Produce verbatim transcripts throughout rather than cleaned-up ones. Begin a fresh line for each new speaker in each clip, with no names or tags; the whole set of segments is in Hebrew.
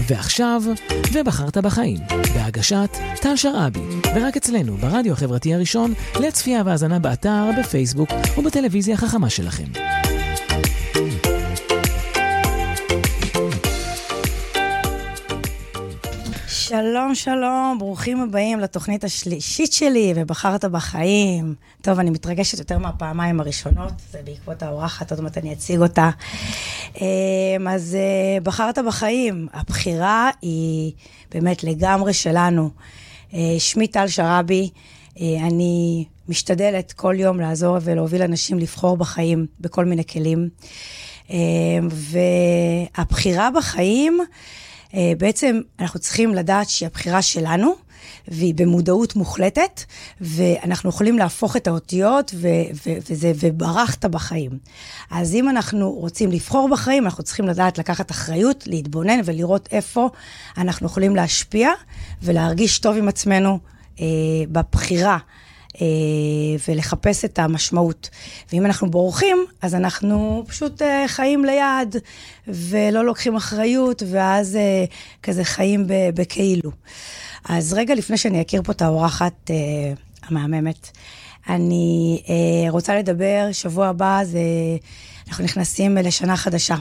ועכשיו, ובחרת בחיים, בהגשת טל שרעבי, ורק אצלנו ברדיו החברתי הראשון, לצפייה והאזנה באתר, בפייסבוק ובטלוויזיה החכמה שלכם.
שלום שלום, ברוכים הבאים לתוכנית השלישית שלי, ובחרת בחיים. טוב, אני מתרגשת יותר מהפעמיים הראשונות, זה בעקבות האורחת, עוד מעט אני אציג אותה. אז בחרת בחיים, הבחירה היא באמת לגמרי שלנו. שמי טל שרעבי, אני משתדלת כל יום לעזור ולהוביל אנשים לבחור בחיים בכל מיני כלים. והבחירה בחיים, בעצם אנחנו צריכים לדעת שהיא הבחירה שלנו, והיא במודעות מוחלטת, ואנחנו יכולים להפוך את האותיות, ו- ו- וזה, וברחת בחיים. אז אם אנחנו רוצים לבחור בחיים, אנחנו צריכים לדעת לקחת אחריות, להתבונן ולראות איפה אנחנו יכולים להשפיע, ולהרגיש טוב עם עצמנו אה, בבחירה, אה, ולחפש את המשמעות. ואם אנחנו בורחים, אז אנחנו פשוט אה, חיים ליד, ולא לוקחים אחריות, ואז אה, כזה חיים בכאילו. אז רגע לפני שאני אכיר פה את האורחת אה, המהממת, אני אה, רוצה לדבר, שבוע הבא, זה, אנחנו נכנסים לשנה חדשה,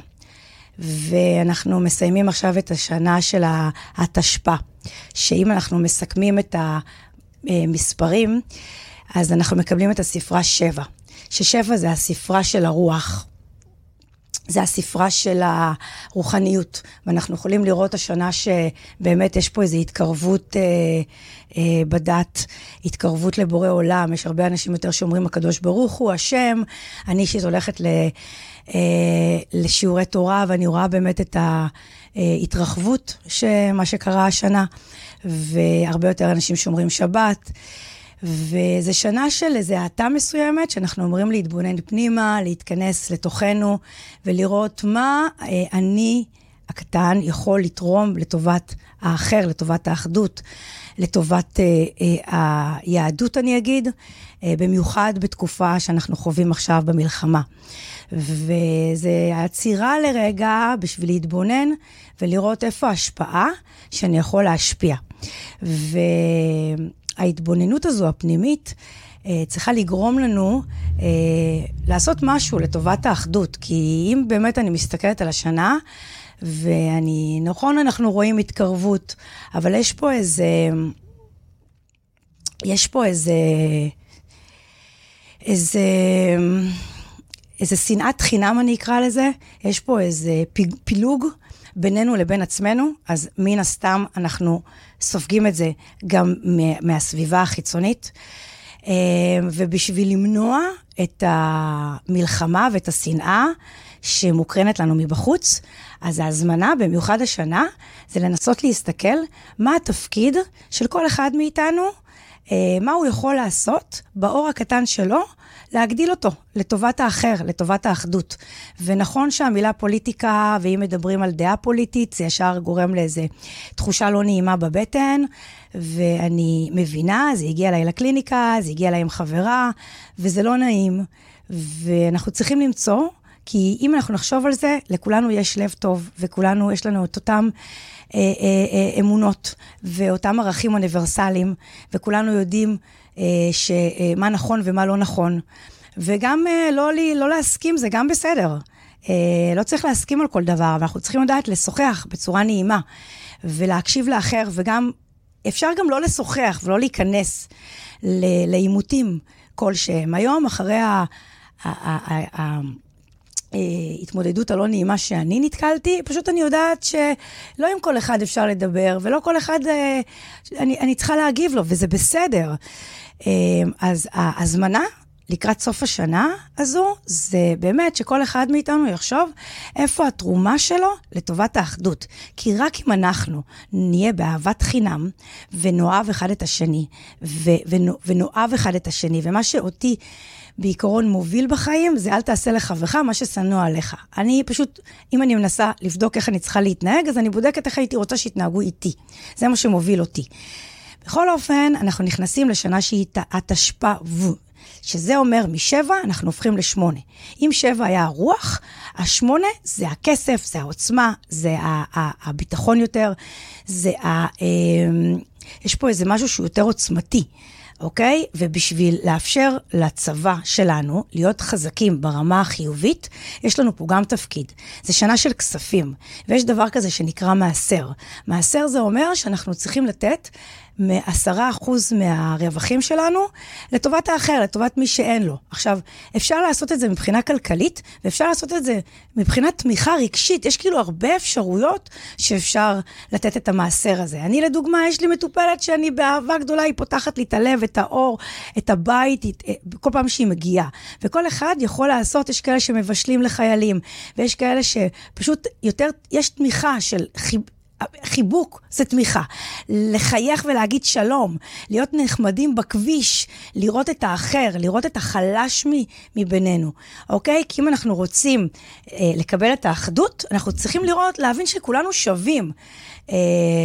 ואנחנו מסיימים עכשיו את השנה של התשפ"א, שאם אנחנו מסכמים את המספרים, אז אנחנו מקבלים את הספרה שבע, ששבע זה הספרה של הרוח, זה הספרה של הרוחניות, ואנחנו יכולים לראות השנה שבאמת יש פה איזו התקרבות אה, אה, בדת, התקרבות לבורא עולם, יש הרבה אנשים יותר שאומרים הקדוש ברוך הוא, השם, אני אישית הולכת ל, אה, לשיעורי תורה, ואני רואה באמת את ההתרחבות שמה שקרה השנה, והרבה יותר אנשים שאומרים שבת, וזה שנה של איזו העתה מסוימת, שאנחנו אומרים להתבונן פנימה, להתכנס לתוכנו, ולראות מה אה, אני הקטן יכול לתרום לטובת האחר, לטובת האחדות, לטובת אה, אה, היהדות אני אגיד, אה, במיוחד בתקופה שאנחנו חווים עכשיו במלחמה. וזה הצירה לרגע בשביל להתבונן, ולראות איפה ההשפעה שאני יכול להשפיע. ו... ההתבוננות הזו, הפנימית, צריכה לגרום לנו לעשות משהו לטובת האחדות, כי אם באמת אני מסתכלת על השנה, ואני, נכון, אנחנו רואים התקרבות, אבל יש פה איזה, יש פה איזה, איזה, איזה שנאת חינם אני אקרא לזה, יש פה איזה פילוג בינינו לבין עצמנו, אז מן הסתם אנחנו סופגים את זה גם מהסביבה החיצונית, ובשביל למנוע את המלחמה ואת השנאה שמוקרנת לנו מבחוץ, אז ההזמנה במיוחד השנה זה לנסות להסתכל מה התפקיד של כל אחד מאיתנו, מה הוא יכול לעשות באור הקטן שלו, להגדיל אותו לטובת האחר, לטובת האחדות. ונכון שהמילה פוליטיקה, ואם מדברים על דעה פוליטית, זה ישר גורם לאיזה תחושה לא נעימה בבטן, ואני מבינה, זה הגיע אליי לקליניקה, זה הגיע אליי עם חברה, וזה לא נעים, ואנחנו צריכים למצוא, כי אם אנחנו נחשוב על זה, לכולנו יש לב טוב, וכולנו יש לנו את אותם אה, אה, אה, אמונות, ואותם ערכים אוניברסליים, וכולנו יודעים אה, שמה נכון ומה לא נכון. וגם אה, לא, לי, לא להסכים, זה גם בסדר. אה, לא צריך להסכים על כל דבר, ואנחנו צריכים לדעת לשוחח בצורה נעימה, ולהקשיב לאחר, וגם אפשר גם לא לשוחח, ולא להיכנס לעימותים כלשהם. היום, אחרי ה... ה, ה, ה, ה התמודדות הלא נעימה שאני נתקלתי, פשוט אני יודעת שלא עם כל אחד אפשר לדבר, ולא כל אחד, אני, אני צריכה להגיב לו, וזה בסדר. אז ההזמנה לקראת סוף השנה הזו, זה באמת שכל אחד מאיתנו יחשוב איפה התרומה שלו לטובת האחדות. כי רק אם אנחנו נהיה באהבת חינם, ונאהב אחד את השני, ונאהב אחד את השני, ומה שאותי בעיקרון מוביל בחיים, זה אל תעשה לחברך מה ששנוא עליך. אני פשוט, אם אני מנסה לבדוק איך אני צריכה להתנהג, אז אני בודקת איך הייתי רוצה שיתנהגו איתי. זה מה שמוביל אותי. בכל אופן, אנחנו נכנסים לשנה שהיא התשפ"א, שזה אומר משבע אנחנו הופכים לשמונה. אם שבע היה הרוח, השמונה זה הכסף, זה העוצמה, זה הביטחון יותר, זה ה... יש פה איזה משהו שהוא יותר עוצמתי. אוקיי? ובשביל לאפשר לצבא שלנו להיות חזקים ברמה החיובית, יש לנו פה גם תפקיד. זה שנה של כספים, ויש דבר כזה שנקרא מעשר. מעשר זה אומר שאנחנו צריכים לתת מעשרה אחוז מהרווחים שלנו לטובת האחר, לטובת מי שאין לו. עכשיו, אפשר לעשות את זה מבחינה כלכלית, ואפשר לעשות את זה מבחינת תמיכה רגשית. יש כאילו הרבה אפשרויות שאפשר לתת את המעשר הזה. אני לדוגמה, יש לי מטופלת שאני באהבה גדולה, היא פותחת לי את הלב, את האור, את הבית, כל פעם שהיא מגיעה. וכל אחד יכול לעשות, יש כאלה שמבשלים לחיילים, ויש כאלה שפשוט יותר, יש תמיכה של חיב... חיבוק זה תמיכה, לחייך ולהגיד שלום, להיות נחמדים בכביש, לראות את האחר, לראות את החלש מבינינו, אוקיי? כי אם אנחנו רוצים אה, לקבל את האחדות, אנחנו צריכים לראות, להבין שכולנו שווים. אה,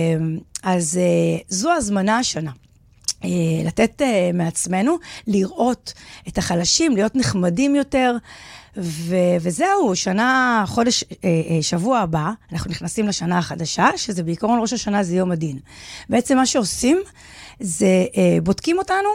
אז אה, זו הזמנה השנה. אה, לתת אה, מעצמנו, לראות את החלשים, להיות נחמדים יותר, ו- וזהו, שנה, חודש, שבוע הבא, אנחנו נכנסים לשנה החדשה, שזה בעיקרון ראש השנה זה יום הדין. בעצם מה שעושים, זה בודקים אותנו,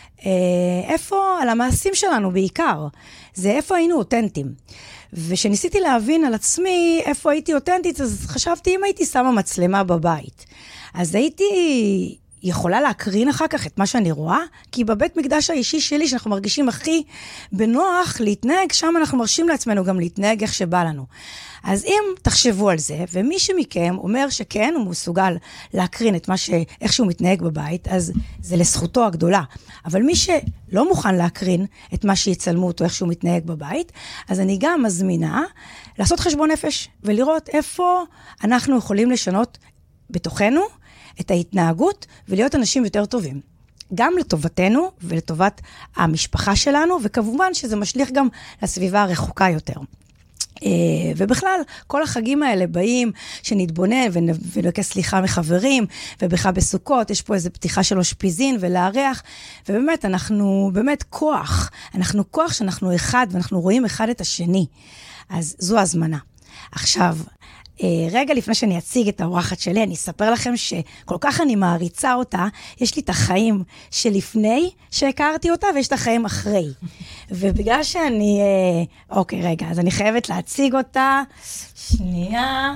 איפה, על המעשים שלנו בעיקר, זה איפה היינו אותנטיים. ושניסיתי להבין על עצמי איפה הייתי אותנטית, אז חשבתי אם הייתי שמה מצלמה בבית. אז הייתי... יכולה להקרין אחר כך את מה שאני רואה, כי בבית מקדש האישי שלי, שאנחנו מרגישים הכי בנוח להתנהג, שם אנחנו מרשים לעצמנו גם להתנהג איך שבא לנו. אז אם תחשבו על זה, ומי שמכם אומר שכן, הוא מסוגל להקרין את מה ש... איך שהוא מתנהג בבית, אז זה לזכותו הגדולה. אבל מי שלא מוכן להקרין את מה שיצלמו אותו, איך שהוא מתנהג בבית, אז אני גם מזמינה לעשות חשבון נפש, ולראות איפה אנחנו יכולים לשנות בתוכנו, את ההתנהגות, ולהיות אנשים יותר טובים. גם לטובתנו, ולטובת המשפחה שלנו, וכמובן שזה משליך גם לסביבה הרחוקה יותר. ובכלל, כל החגים האלה באים, שנתבונן ונבקש סליחה מחברים, ובכלל בסוכות, יש פה איזו פתיחה של אושפיזין ולארח, ובאמת, אנחנו באמת כוח, אנחנו כוח שאנחנו אחד, ואנחנו רואים אחד את השני. אז זו הזמנה. עכשיו, רגע לפני שאני אציג את האורחת שלי, אני אספר לכם שכל כך אני מעריצה אותה, יש לי את החיים שלפני שהכרתי אותה, ויש את החיים אחרי. ובגלל שאני, אוקיי, רגע, אז אני חייבת להציג אותה. שנייה.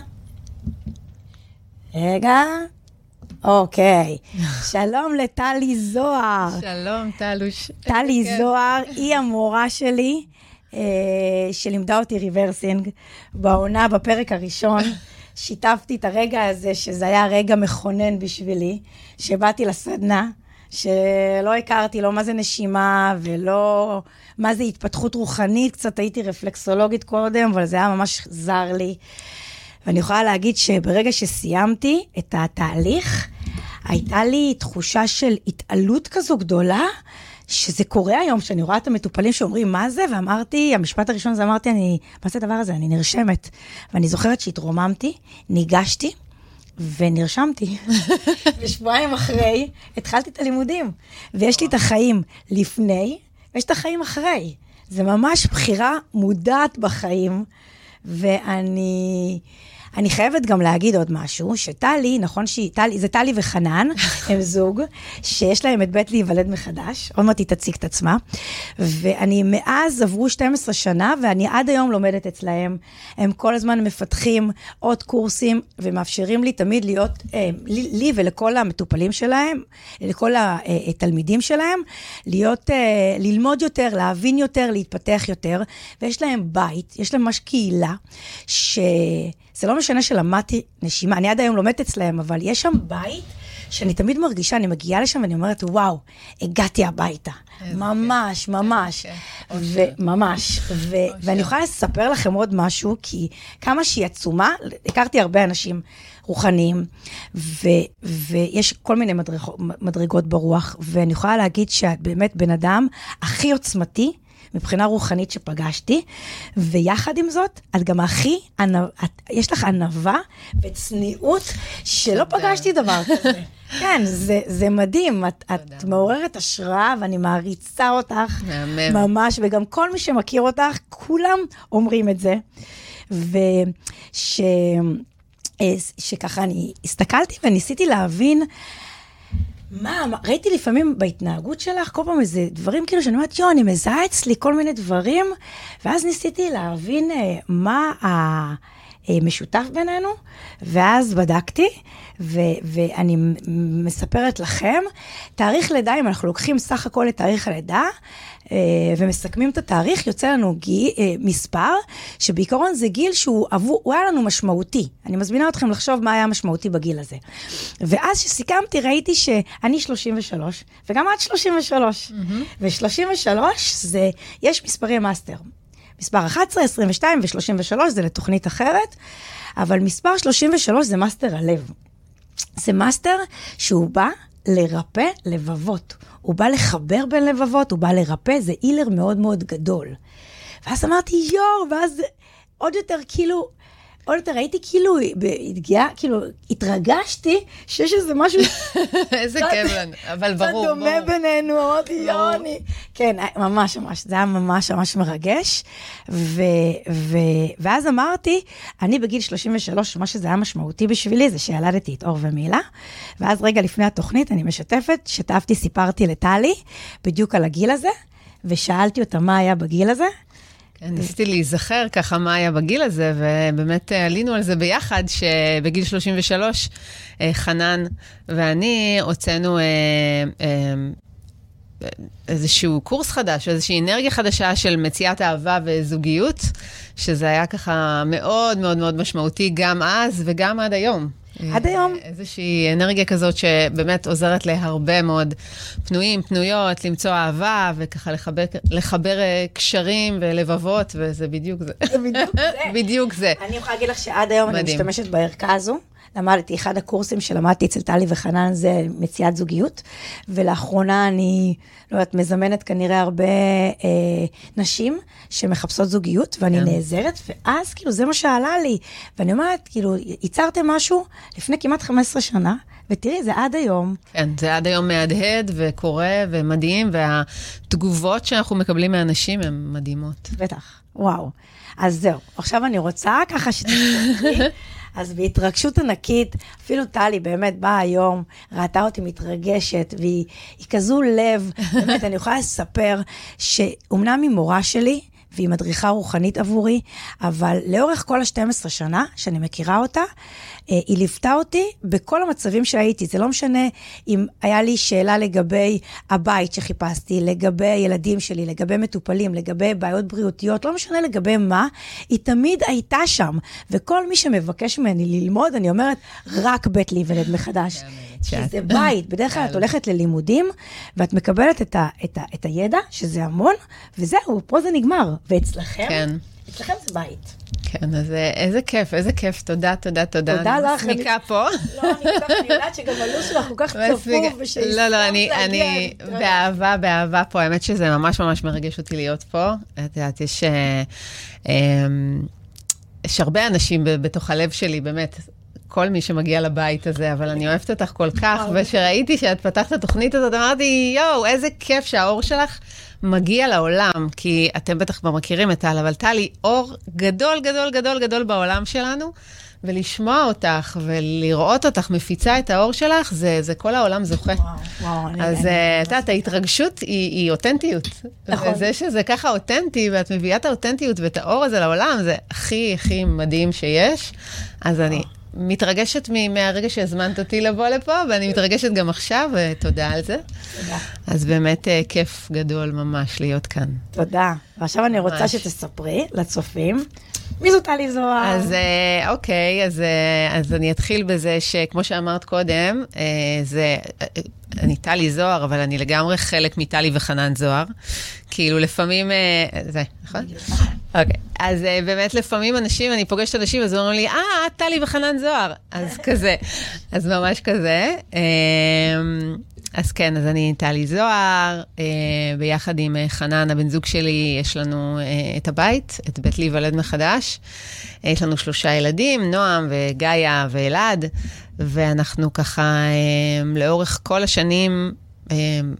רגע. אוקיי. שלום לטלי זוהר.
שלום, טלוש.
טלי זוהר, היא המורה שלי. שלימדה אותי ריברסינג, בעונה, בפרק הראשון, שיתפתי את הרגע הזה, שזה היה רגע מכונן בשבילי, שבאתי לסדנה, שלא הכרתי, לא מה זה נשימה, ולא מה זה התפתחות רוחנית, קצת הייתי רפלקסולוגית קודם, אבל זה היה ממש זר לי. ואני יכולה להגיד שברגע שסיימתי את התהליך, הייתה לי תחושה של התעלות כזו גדולה, שזה קורה היום, שאני רואה את המטופלים שאומרים, מה זה? ואמרתי, המשפט הראשון זה אמרתי, אני, מה זה הדבר הזה? אני נרשמת. ואני זוכרת שהתרוממתי, ניגשתי, ונרשמתי. ושבועיים אחרי, התחלתי את הלימודים. ויש לי את החיים לפני, ויש את החיים אחרי. זה ממש בחירה מודעת בחיים, ואני... אני חייבת גם להגיד עוד משהו, שטלי, נכון שהיא, טלי, זה טלי וחנן, הם זוג, שיש להם את בית להיוולד מחדש, עוד מעט היא תציג את עצמה, ואני מאז עברו שתים עשרה שנה, ואני עד היום לומדת אצלהם, הם כל הזמן מפתחים עוד קורסים, ומאפשרים לי תמיד להיות, אה, לי, לי ולכל המטופלים שלהם, לכל התלמידים שלהם, להיות, אה, ללמוד יותר, להבין יותר, להתפתח יותר, ויש להם בית, יש להם ממש קהילה, ש... זה לא משנה שלמדתי נשימה, אני עד היום לומדת אצלהם, אבל יש שם בית שאני תמיד מרגישה, אני מגיעה לשם ואני אומרת, וואו, הגעתי הביתה. ממש, ממש. וממש. ואני יכולה לספר לכם עוד משהו, כי כמה שהיא עצומה, הכרתי הרבה אנשים רוחניים, ויש כל מיני מדרגות ברוח, ואני יכולה להגיד שאת באמת בן אדם הכי עוצמתי, מבחינה רוחנית שפגשתי, ויחד עם זאת, את גם הכי, יש לך ענווה וצניעות שלא פגשתי דבר כזה. כן, זה, זה מדהים, את, את מעוררת השראה, ואני מעריצה אותך, ממש, וגם כל מי שמכיר אותך, כולם אומרים את זה, וש... שככה אני הסתכלתי וניסיתי להבין, מה, ראיתי לפעמים בהתנהגות שלך, כל פעם איזה דברים כאילו שאני אומרת, יו, אני מזהה אצלי כל מיני דברים, ואז ניסיתי להבין מה המשותף בינינו, ואז בדקתי, ו- ואני מספרת לכם, תאריך לידה, אם אנחנו לוקחים סך הכל את תאריך הלידה, ומסכמים את התאריך, יוצא לנו גיל, מספר, שבעיקרון זה גיל שהוא עבור, הוא היה לנו משמעותי. אני מזמינה אתכם לחשוב מה היה משמעותי בגיל הזה. ואז שסיכמתי, ראיתי שאני שלושים ושלוש, וגם את שלושים ושלוש. Mm-hmm. ו-שלושים ושלוש זה, יש מספרי מאסטר. מספר אחת עשרה, עשרים ושתיים ו-שלושים ושלוש זה לתוכנית אחרת, אבל מספר שלושים ושלוש זה מאסטר הלב. זה מאסטר שהוא בא לרפא לבבות. הוא בא לחבר בין לבבות, הוא בא לרפא, זה אילר מאוד מאוד גדול. ואז אמרתי, יור, ואז עוד יותר כאילו, עוד יותר ראיתי כאילו, התגיעה, כאילו, התרגשתי שיש איזה משהו...
איזה כיף לנו, אבל ברור, ברור.
קצת דומה בינינו, אמרתי, יוני. כן, ממש, ממש, זה היה ממש, ממש מרגש. ואז אמרתי, אני בגיל שלושים ושלוש, מה שזה היה משמעותי בשבילי, זה שילדתי את אור ומילה. ואז רגע לפני התוכנית, אני משתפת, שתפתי, סיפרתי לטלי, בדיוק על הגיל הזה, ושאלתי אותה מה היה בגיל הזה,
כן, ניסיתי להיזכר ככה מה היה בגיל הזה, ובאמת עלינו על זה ביחד, שבגיל שלושים ושלוש, חנן ואני הוצאנו איזשהו קורס חדש, איזושהי אנרגיה חדשה של מציאת אהבה וזוגיות, שזה היה ככה מאוד מאוד מאוד משמעותי גם אז וגם עד היום.
עד היום.
איזושהי אנרגיה כזאת שבאמת עוזרת להרבה מאוד פנויים, פנויות, למצוא אהבה, וככה לחבר, לחבר קשרים ולבבות, וזה בדיוק זה.
זה בדיוק זה.
בדיוק זה.
אני יכולה להגיד לך שעד היום מדהים. אני משתמשת בערכה הזו. למדתי, אחד הקורסים שלמדתי אצל טלי וחנן זה מציאת זוגיות, ולאחרונה אני, לא יודעת, מזמנת כנראה הרבה אה, נשים שמחפשות זוגיות, ואני כן. נעזרת, ואז כאילו זה מה שעלה לי, ואני אומרת, כאילו, ייצרתם משהו לפני כמעט חמש עשרה שנה, ותראי, זה עד היום.
כן, זה עד היום מהדהד וקורה ומדהים, והתגובות שאנחנו מקבלים מאנשים הן מדהימות.
בטח, וואו. אז זהו, עכשיו אני רוצה ככה שתתקחי, אז בהתרגשות ענקית, אפילו טלי באמת באה היום, ראתה אותי מתרגשת, והיא כזו לב, באמת אני יכולה לספר, שאומנם היא מורה שלי, והיא מדריכה רוחנית עבורי, אבל לאורך כל ה-שתים עשרה שנה, שאני מכירה אותה, היא ליוותה אותי בכל המצבים שהייתי. זה לא משנה אם היה לי שאלה לגבי הבית שחיפשתי, לגבי ילדים שלי, לגבי מטופלים, לגבי בעיות בריאותיות, לא משנה לגבי מה, היא תמיד הייתה שם. וכל מי שמבקש ממני ללמוד, אני אומרת, רק בית להיוולד מחדש. כי זה בית. בדרך כלל את הולכת ללימודים, ואת מקבלת את, ה, את, ה, את הידע, שזה המון, וזהו, פה זה נגמר. ואצלכם, כן. אצלכם זה בית.
כן, אז איזה כיף, איזה כיף. תודה, תודה, תודה.
תודה לך.
אני מסמיקה פה.
לא, אני קצת, אני יודעת שגם הלו"ז שלך כל כך צפוף,
לא, לא, אני באהבה, באהבה פה. האמת שזה ממש ממש מרגש אותי להיות פה. את יודעת, יש... יש הרבה אנשים בתוך הלב שלי, באמת, כל מי שמגיע לבית הזה, אבל אני אוהבת אותך כל כך, ושראיתי שאת פתחת את התוכנית הזאת, אמרתי, יואו, איזה כיף שהאור שלך מגיע לעולם, כי אתם בטח כבר מכירים את טל, אבל טלי, אור גדול, גדול, גדול, גדול בעולם שלנו, ולשמוע אותך ולראות אותך מפיצה את האור שלך, זה, זה כל העולם זוכה. וואו, וואו. אז את יודעת, ההתרגשות היא, היא אותנטיות. נכון. וזה שזה ככה אותנטי, ואת מביאה את האותנטיות ואת האור הזה לעולם, זה הכי, הכי מדהים שיש. אז אני מתרגשת מהרגע שהזמנת אותי לבוא לפה, ואני מתרגשת גם עכשיו, ותודה על זה. תודה. אז באמת כיף גדול ממש להיות כאן.
תודה. ועכשיו אני רוצה שתספרי לצופים, מי זאת טלי זוהר?
אז אוקיי, אז, אז אני אתחיל בזה שכמו שאמרת קודם, זה, אני טלי זוהר, אבל אני לגמרי חלק מטלי וחנן זוהר. כאילו לפעמים, זה, נכון? אוקיי, אז באמת לפעמים אנשים, אני פוגשת אנשים, אז אומרים לי, אה, טלי וחנן זוהר. אז כזה, אז ממש כזה. אז כן, אז אני טלי זוהר, אה, ביחד עם חנן, הבן זוג שלי, יש לנו אה, את הבית, את בית להיוולד מחדש. אה, יש לנו שלושה ילדים, נועם וגאיה ואלעד, ואנחנו ככה אה, לאורך כל השנים, אה,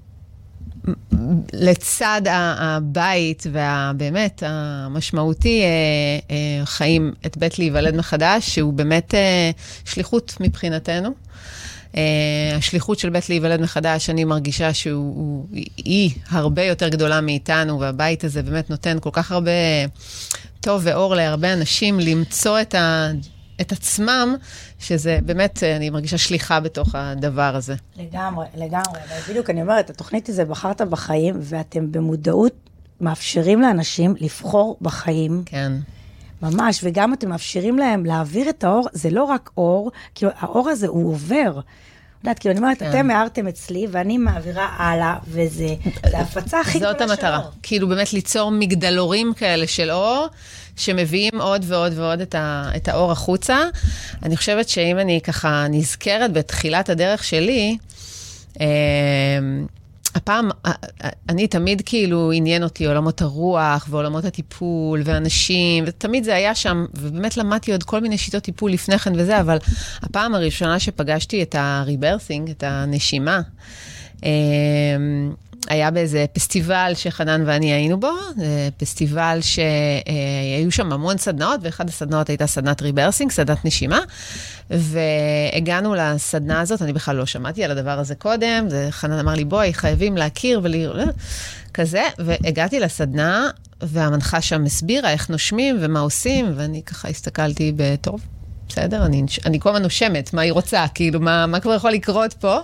לצד הבית והבאמת המשמעותי, חיים את בית להיוולד מחדש, שהוא באמת שליחות מבחינתנו. השליחות של בית להיוולד מחדש, אני מרגישה שהיא הרבה יותר גדולה מאיתנו, והבית הזה באמת נותן כל כך הרבה טוב ואור להרבה אנשים למצוא את ה... את עצמם, שזה באמת, אני מרגישה שליחה בתוך הדבר הזה.
לגמרי, לגמרי. בדיוק, אני אומרת, התוכנית הזה בחרת בחיים, ואתם במודעות מאפשרים לאנשים לבחור בחיים.
כן.
ממש, וגם אתם מאפשרים להם להעביר את האור, זה לא רק אור, כאילו, האור הזה הוא עובר. יודעת, כאילו, אני אומרת, אתם הערתם אצלי, ואני מעבירה הלאה, וזה, זה ההפצה הכי גדולה של אור. זאת המטרה.
כאילו, באמת ליצור מגדלורים כאלה של אור, שמביאים עוד ועוד ועוד את, ה, את האור החוצה. אני חושבת שאם אני ככה נזכרת בתחילת הדרך שלי, אה, הפעם, אני תמיד כאילו עניין אותי עולמות הרוח ועולמות הטיפול ואנשים, ותמיד זה היה שם, ובאמת למדתי עוד כל מיני שיטות טיפול לפני כן וזה, אבל הפעם הראשונה שפגשתי את הריברסינג, את הנשימה, אה, היה באיזה פסטיבל שחנן ואני היינו בו, פסטיבל שהיו שם המון סדנאות, ואחד הסדנאות הייתה סדנת ריברסינג, סדנת נשימה, והגענו לסדנה הזאת, אני בכלל לא שמעתי על הדבר הזה קודם, חנן אמר לי, בואי, חייבים להכיר ולראות, כזה, והגעתי לסדנה, והמנחה שם הסבירה איך נושמים ומה עושים, ואני ככה הסתכלתי בטוב, בסדר, אני, אני כל הזמן נושמת, מה היא רוצה, כאילו, מה, מה כבר יכול לקרות פה?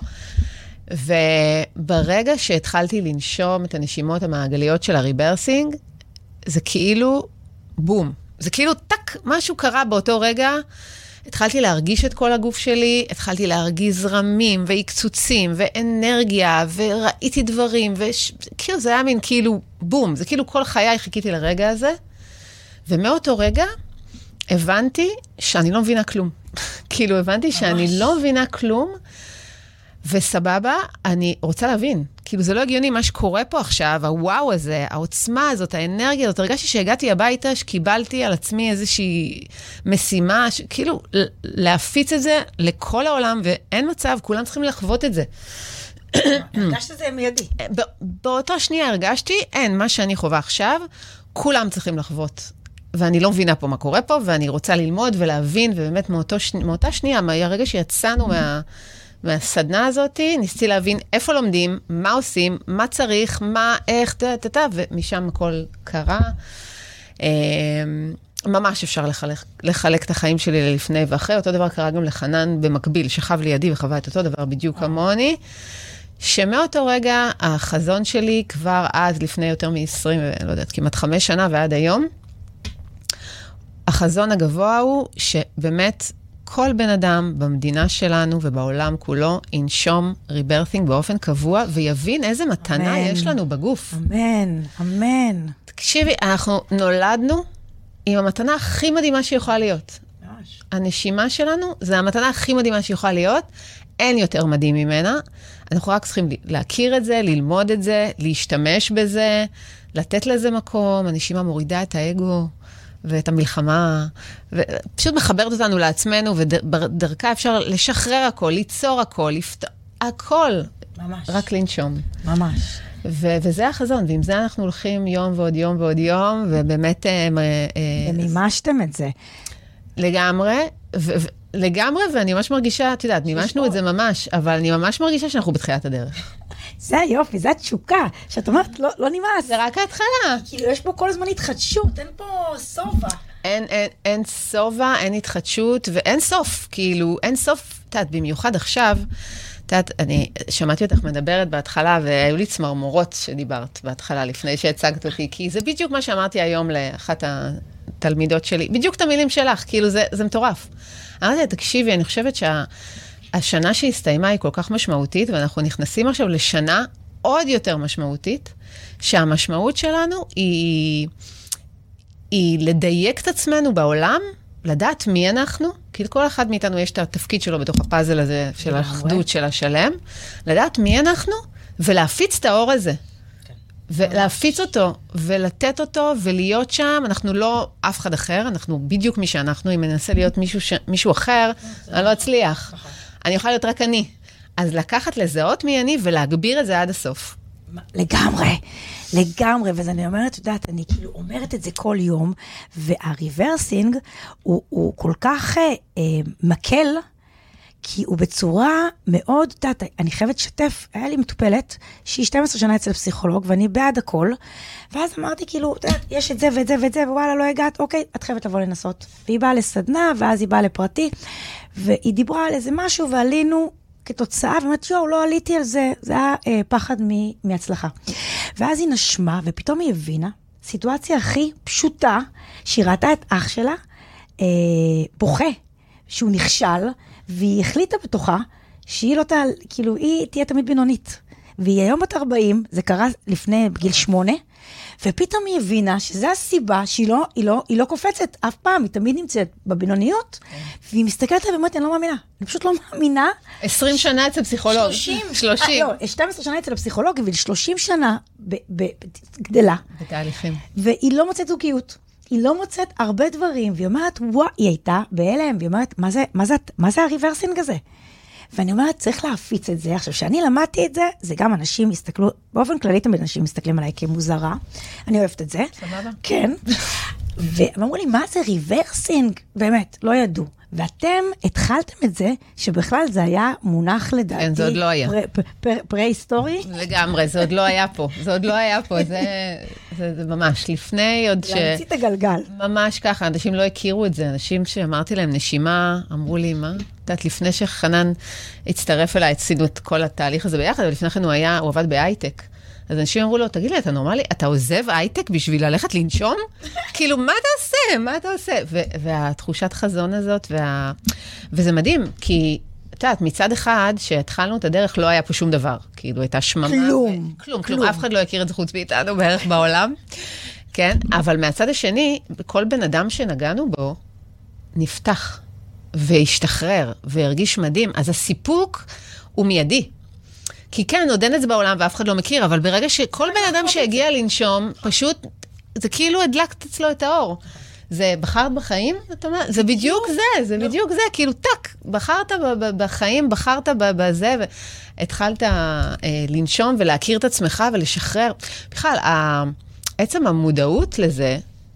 וברגע שהתחלתי לנשום את הנשימות המעגליות של הריברסינג, זה כאילו בום. זה כאילו טק, משהו קרה באותו רגע, התחלתי להרגיש את כל הגוף שלי, התחלתי להרגיש זרמים והקצוצים ואנרגיה, וראיתי דברים, וכאילו זה היה מין כאילו בום, זה כאילו כל חיי חיכיתי לרגע הזה, ומאותו רגע הבנתי שאני לא מבינה כלום. כאילו הבנתי שאני לא מבינה כלום, וסבבה, אני רוצה להבין. כאילו, זה לא הגיוני מה שקורה פה עכשיו, הוואו הזה, העוצמה הזאת, האנרגיה הזאת. הרגשתי שהגעתי הביתה, שקיבלתי על עצמי איזושהי משימה, ש... כאילו, להפיץ את זה לכל העולם, ואין מצב, כולם צריכים לחוות את זה.
הרגשת את זה מיידי.
באותו שנייה הרגשתי, אין, מה שאני חווה עכשיו, כולם צריכים לחוות. ואני לא מבינה פה מה קורה פה, ואני רוצה ללמוד ולהבין, ובאמת מאותו ש... מאותה שנייה, מהרגע שיצאנו מה... מהסדנה הזאת, ניסיתי להבין איפה לומדים, מה עושים, מה צריך, מה, איך, ת, ת, ת, ומשם הכל קרה. ממש אפשר לחלק, לחלק את החיים שלי ללפני ואחרי. אותו דבר קרה גם לחנן במקביל, שכב לידי וחווה את אותו דבר בדיוק כמוני, שמאותו רגע החזון שלי כבר אז לפני יותר מ-עשרים, לא יודעת, כמעט חמש שנה ועד היום, החזון הגבוה הוא שבאמת כל בן אדם במדינה שלנו ובעולם כולו ינשום ריברסינג באופן קבוע, ויבין איזה מתנה אמן. יש לנו בגוף.
אמן, אמן.
תקשיבי, אנחנו נולדנו עם המתנה הכי מדהימה שיכולה להיות. ממש. הנשימה שלנו זה המתנה הכי מדהימה שיכולה להיות, אין יותר מדהים ממנה. אנחנו רק צריכים להכיר את זה, ללמוד את זה, להשתמש בזה, לתת לזה מקום. הנשימה מורידה את האגו ואת המלחמה, ופשוט מחברת אותנו לעצמנו, ודרכה אפשר לשחרר הכל, ליצור הכל, לפתור הכל.
ממש.
רק לנשום.
ממש.
ו- וזה החזון, ועם זה אנחנו הולכים יום ועוד יום ועוד יום, ובאמת...
ומימשתם את זה.
לגמרי, ו- ו- לגמרי, ואני ממש מרגישה, את יודעת, מימשנו את זה ממש, אבל אני ממש מרגישה שאנחנו בתחילת הדרך.
זה היופי, זה התשוקה, שאת אומרת, לא, לא נמאס.
זה רק ההתחלה.
כאילו, יש פה כל הזמן התחדשות, אין פה סובה.
אין, אין, אין סובה, אין התחדשות, ואין סוף, כאילו, אין סוף, את יודעת, במיוחד עכשיו, את יודעת, אני שמעתי אותך מדברת בהתחלה, והיו לי צמרמורות שדיברת בהתחלה, לפני שהצגת אותי, כי זה בדיוק מה שאמרתי היום לאחת התלמידות שלי, בדיוק את המילים שלך, כאילו, זה, זה מטורף. אמרתי, תקשיבי, אני חושבת שה... השנה שהסתיימה היא כל כך משמעותית, ואנחנו נכנסים עכשיו לשנה עוד יותר משמעותית, שהמשמעות שלנו היא, היא לדייק את עצמנו בעולם, לדעת מי אנחנו, כי לכל אחד מאיתנו יש את התפקיד שלו בתוך הפאזל הזה, של האחדות של השלם, לדעת מי אנחנו, ולהפיץ את האור הזה. ולהפיץ אותו, ולתת אותו, ולהיות שם, אנחנו לא אף אחד אחר, אנחנו בדיוק מי שאנחנו, אם ננסה להיות מישהו, ש... מישהו אחר, אני לא אצליח. אני יכולה להיות רק אני. אז לקחת לזהות מי אני, ולהגביר את זה עד הסוף.
לגמרי, לגמרי, ואז אני אומרת, יודעת, אני כאילו אומרת את זה כל יום, והריברסינג הוא, הוא כל כך אה, מקל, כי הוא בצורה מאוד, יודעת, אני חייבת לשתף, היה לי מטופלת, שהיא שתים עשרה שנה אצל פסיכולוג, ואני בעד הכל, ואז אמרתי כאילו, יודעת, יש את זה ואת זה ואת זה, ווואלה, לא הגעת, אוקיי, את חייבת לבוא לנסות. והיא באה לסדנה, ואז היא באה לפרטי, והיא דיברה על איזה משהו, ועלינו כתוצאה, ואומרת, יואו, לא עליתי על זה, זה היה אה, פחד מ- מהצלחה. ואז היא נשמה, ופתאום היא הבינה, סיטואציה הכי פשוטה, שהיא ראתה את אח שלה, אה, בוכה, שהוא נכשל, והיא החליטה בתוכה שהיא לא תעל, כאילו, היא תהיה תמיד בינונית. והיא היום בת ארבעים, זה קרה לפני גיל שמונה, ופתאום היא הבינה שזה הסיבה שהיא לא, היא לא, היא לא קופצת אף פעם, היא תמיד נמצאת בבינוניות, והיא מסתכלת עליה ואומרת, אני לא מאמינה. אני פשוט לא מאמינה.
עשרים שנה אצל פסיכולוג.
שלושים.
שלושים.
לא, שתים עשרה שנה אצל הפסיכולוג, ושלושים שנה גדלה.
בתהליכים.
והיא לא מוצאת זוגיות. היא לא מוצאת הרבה דברים, והיא אומרת, וואו, היא הייתה בהלם, והיא אומרת, מה זה, מה זה, מה זה הריברסינג הזה? ואני אומרת, צריך להפיץ את זה. עכשיו, כשאני למדתי את זה, זה גם אנשים מסתכלו, באופן כללי תמיד אנשים מסתכלים עליי כמוזרה, אני אוהבת את זה.
סבבה.
כן. והם אמרו לי, מה זה ריברסינג? באמת, לא ידעו. ואתם התחלתם את זה, שבכלל זה היה מונח לדעתי.
כן, זה עוד לא היה.
פרה-היסטורי.
לגמרי, זה עוד לא היה פה. זה עוד לא היה פה, זה, זה, זה ממש לפני עוד ש...
להמציא את הגלגל.
ממש ככה, אנשים לא הכירו את זה. אנשים שאמרתי להם נשימה, אמרו לי, מה? יודעת, לפני שחנן הצטרף אליי, עשינו את כל התהליך הזה ביחד, ולפני כן הוא היה, הוא עבד בהייטק. אז אנשים אמרו לו, תגיד לי, אתה נורמלי? אתה עוזב הייטק בשביל ללכת לנשום? כאילו, מה אתה עושה? מה אתה עושה? והתחושת חזון הזאת, וה... וזה מדהים, כי, את יודעת, מצד אחד, שהתחלנו את הדרך, לא היה פה שום דבר. כאילו, הייתה שממה.
כלום.
ו... כלום, כלום. אף אחד לא הכיר את זה חוץ מאיתנו בערך בעולם. כן? אבל מהצד השני, כל בן אדם שנגענו בו, נפתח, והשתחרר, והרגיש מדהים. אז הסיפוק הוא מיידי. כי כן, עוד אין את זה בעולם ואף אחד לא מכיר, אבל ברגע שכל בן אדם שהגיע לנשום, פשוט, זה כאילו הדלקת אצלו את האור. זה בחרת בחיים? זה בדיוק זה, זה בדיוק זה, כאילו טק, בחרת בחיים, בחרת בזה, והתחלת לנשום ולהכיר את עצמך ולשחרר. בכלל, עצם המודעות לזה,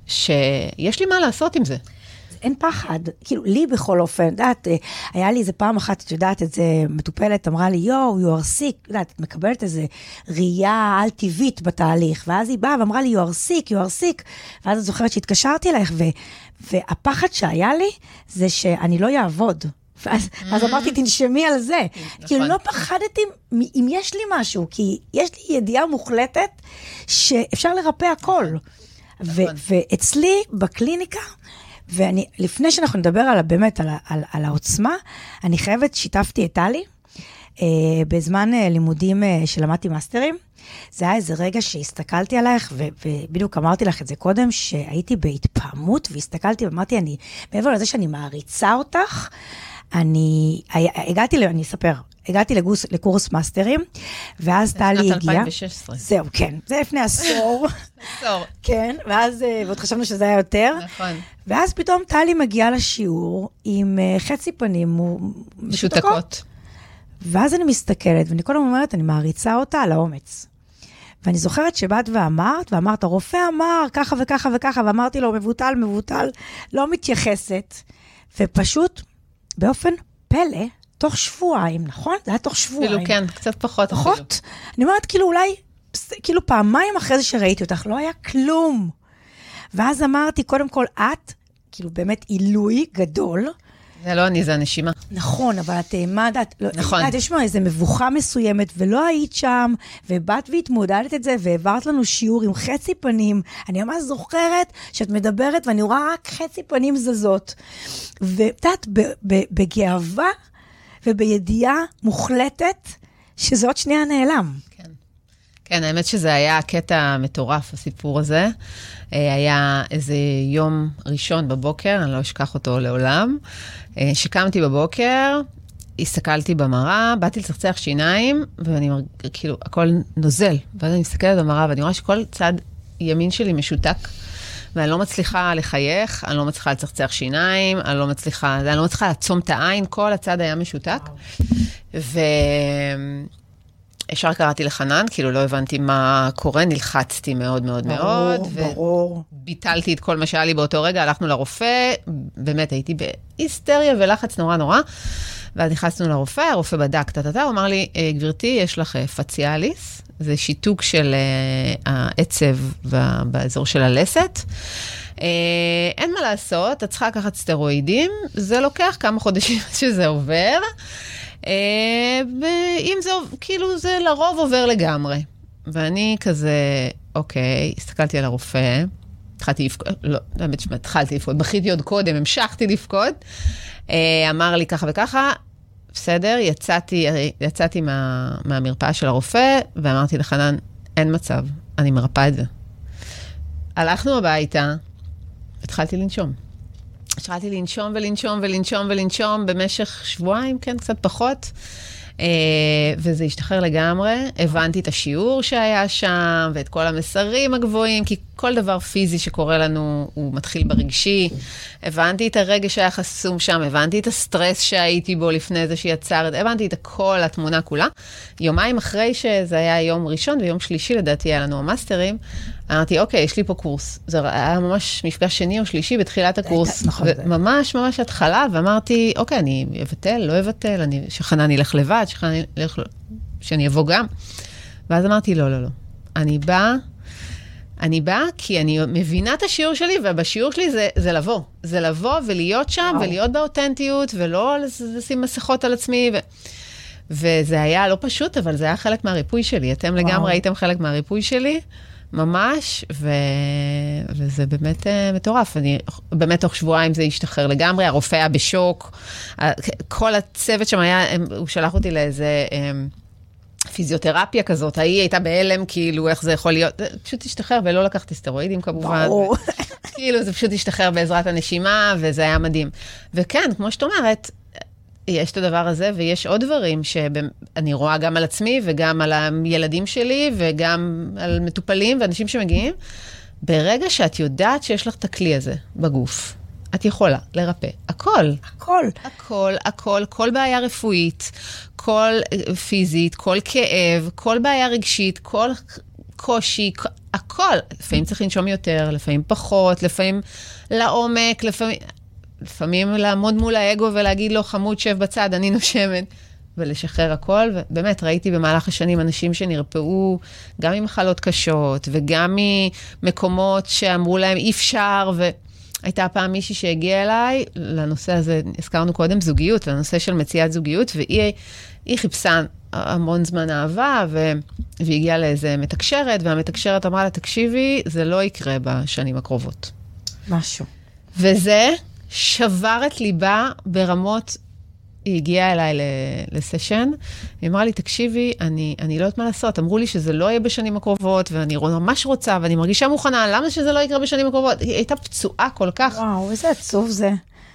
שיש לי מה לעשות עם זה.
אין פחד, כאילו, לי בכל אופן, יודעת, היה לי איזה פעם אחת, את יודעת, איזה מטופלת, אמרה לי, יו, you are sick, יודעת, את מקבלת איזה ראייה על טבעית בתהליך, ואז היא באה ואמרה לי, you are sick, you are sick, ואז את זוכרת שהתקשרתי אלייך, ו, והפחד שהיה לי, זה שאני לא יעבוד. ואז, אז אמרתי, תנשמי על זה. כאילו, לא פחדתי אם יש לי משהו, כי יש לי ידיעה מוחלטת, שאפשר לרפא הכל. ו, ואצלי, בקליניקה, ואני, לפני שאנחנו נדבר על, באמת על, על, על העוצמה, אני חייבת, שיתפתי את טלי, אה, בזמן אה, לימודים אה, שלמדתי מאסטרים, זה היה איזה רגע שהסתכלתי עלייך, ו, ובדיוק אמרתי לך את זה קודם, שהייתי בהתפעמות, והסתכלתי ואמרתי, אני, מעבר לזה שאני מעריצה אותך, אני, הגעתי, אני אספר, הגעתי לגוס, לקורס מאסטרים, ואז טלי הגיעה.
בשנת אלפיים ושש עשרה.
זהו, כן. זה לפני עשור.
עשור.
כן, ואז, ועוד חשבנו שזה היה יותר.
נכון.
ואז פתאום טלי מגיעה לשיעור עם חצי פנים
משותקות.
ואז אני מסתכלת, ואני כל הזמן אומרת, אני מעריצה אותה על האומץ. ואני זוכרת שבאת ואמרת, ואמרת, הרופא אמר ככה וככה וככה, ואמרתי לו, מבוטל, מבוטל, לא מתייחסת. ופשוט, באופן פלא, תוך שבועיים, נכון? זה היה תוך שבועיים.
אפילו כן, קצת פחות.
פחות? אני אומרת, כאילו אולי, כאילו פעמיים אחרי זה שראיתי אותך, לא היה כלום. ואז אמרתי, קודם כל, את, כאילו באמת עילוי גדול.
זה לא אני, זה הנשימה.
נכון, אבל את, מה דעת,
נכון.
את, יש מה, איזו מבוכה מסוימת, ולא היית שם, ובאת והתמודדת את זה, והעברת לנו שיעור עם חצי פנים. אני ממש זוכרת שאת מדברת, ואני רואה רק חצי פנים זזות. ודעת, בגאווה, ובידיעה מוחלטת, שזה עוד שנייה נעלם.
כן. כן, האמת שזה היה קטע מטורף, הסיפור הזה. היה איזה יום ראשון בבוקר, אני לא אשכח אותו לעולם, שקמתי בבוקר, הסתכלתי במראה, באתי לצחצח שיניים, ואני כאילו, הכל נוזל. ואז אני מסתכלת במראה, ואני רואה שכל צד ימין שלי משותק, ואני לא מצליחה לחייך, אני לא מצליחה לצחצח שיניים, אני לא מצליחה, אני לא מצליחה לעצום את העין, כל הצד היה משותק. ו... ישר קראתי לחנן, כאילו לא הבנתי מה קורה, נלחצתי מאוד מאוד
ברור,
מאוד.
ברור.
וביטלתי את כל מה שהיה לי באותו רגע, הלכנו לרופא, באמת הייתי בהיסטריה ולחץ נורא נורא, ואז נכנסנו לרופא, הרופא בדק, תתתה, הוא אמר לי, גברתי, יש לך פציאליס, זה שיתוק של העצב באזור של הלסת, אין מה לעשות, את צריכה לקחת סטרואידים, זה לוקח כמה חודשים שזה עובר, ואם זה, כאילו זה לרוב עובר לגמרי. ואני כזה, אוקיי, הסתכלתי על הרופא, התחלתי לפקוד, לא, באמת התחלתי לפקוד, בכיתי עוד קודם, המשכתי לפקוד, אמר לי ככה וככה, בסדר, יצאתי, יצאתי מה, מהמרפאה של הרופא, ואמרתי לחנן, אין מצב, אני מרפאה את זה. הלכנו הביתה, התחלתי לנשום. התחלתי לנשום ולנשום ולנשום ולנשום במשך שבועיים, כן, קצת פחות, וזה השתחרר לגמרי. הבנתי את השיעור שהיה שם, ואת כל המסרים הגבוהים, כי כל דבר פיזי שקורה לנו, הוא מתחיל ברגשי. הבנתי את הרגש שהיה חסום שם, הבנתי את הסטרס שהייתי בו לפני זה שיצר, הבנתי את כל התמונה כולה. יומיים אחרי שזה היה יום ראשון, ויום שלישי לדעתי היה לנו המאסטרים, אמרתי, אוקיי, יש לי פה קורס. זה היה ממש מפגש שני או שלישי בתחילת הקורס. ממש ממש התחלה, ואמרתי, אוקיי, אני אבטל, לא אבטל, שחנן ילך לבד, שחנן ילך, שאני אבוא גם. ואז אמרתי, לא, לא, לא. אני באה, אני באה כי אני מבינה את השיעור שלי, ובשיעור שלי זה, זה לבוא. זה לבוא ולהיות שם, וואו. ולהיות באותנטיות, ולא לשים מסכות על עצמי. ו... וזה היה לא פשוט, אבל זה היה חלק מהריפוי שלי. אתם וואו. לגמרי הייתם חלק מהריפוי שלי. ממש, ו... וזה באמת uh, מטורף. אני, באמת תוך שבועיים זה השתחרר לגמרי, הרופא היה בשוק, כל הצוות שם היה, הוא שלח אותי לאיזה um, פיזיותרפיה כזאת, ההיא הייתה בהלם, כאילו איך זה יכול להיות, פשוט השתחרר ולא לקחתי סטרואידים כמובן.
ברור.
כאילו זה פשוט השתחרר בעזרת הנשימה, וזה היה מדהים. וכן, כמו שאת אומרת, יש את הדבר הזה, ויש עוד דברים שאני רואה גם על עצמי, וגם על הילדים שלי, וגם על מטופלים ואנשים שמגיעים. ברגע שאת יודעת שיש לך את הכלי הזה בגוף, את יכולה לרפא הכל.
הכל.
הכל, הכל, כל בעיה רפואית, כל פיזית, כל כאב, כל בעיה רגשית, כל קושי, הכל. לפעמים צריך לנשום יותר, לפעמים פחות, לפעמים לעומק, לפעמים... לפעמים לעמוד מול האגו ולהגיד לו, חמוד, שב בצד, אני נושמת, ולשחרר הכל. ובאמת, ראיתי במהלך השנים אנשים שנרפאו גם ממחלות קשות, וגם ממקומות שאמרו להם אי אפשר, והייתה פעם מישהי שהגיעה אליי, לנושא הזה, הזכרנו קודם, זוגיות, לנושא של מציאת זוגיות, והיא היא חיפשה המון זמן אהבה, ו... והיא הגיעה לאיזה מתקשרת, והמתקשרת אמרה לה, תקשיבי, זה לא יקרה בשנים הקרובות.
משהו.
וזה... שבר את ליבה ברמות, היא הגיעה אליי לסשן, היא אמרה לי, תקשיבי, אני, אני לא יודעת מה לעשות, אמרו לי שזה לא יהיה בשנים הקרובות, ואני ממש רוצה, ואני מרגישה מוכנה, למה שזה לא יקרה בשנים הקרובות? היא הייתה פצועה כל כך.
וואו, איזה עצוב זה.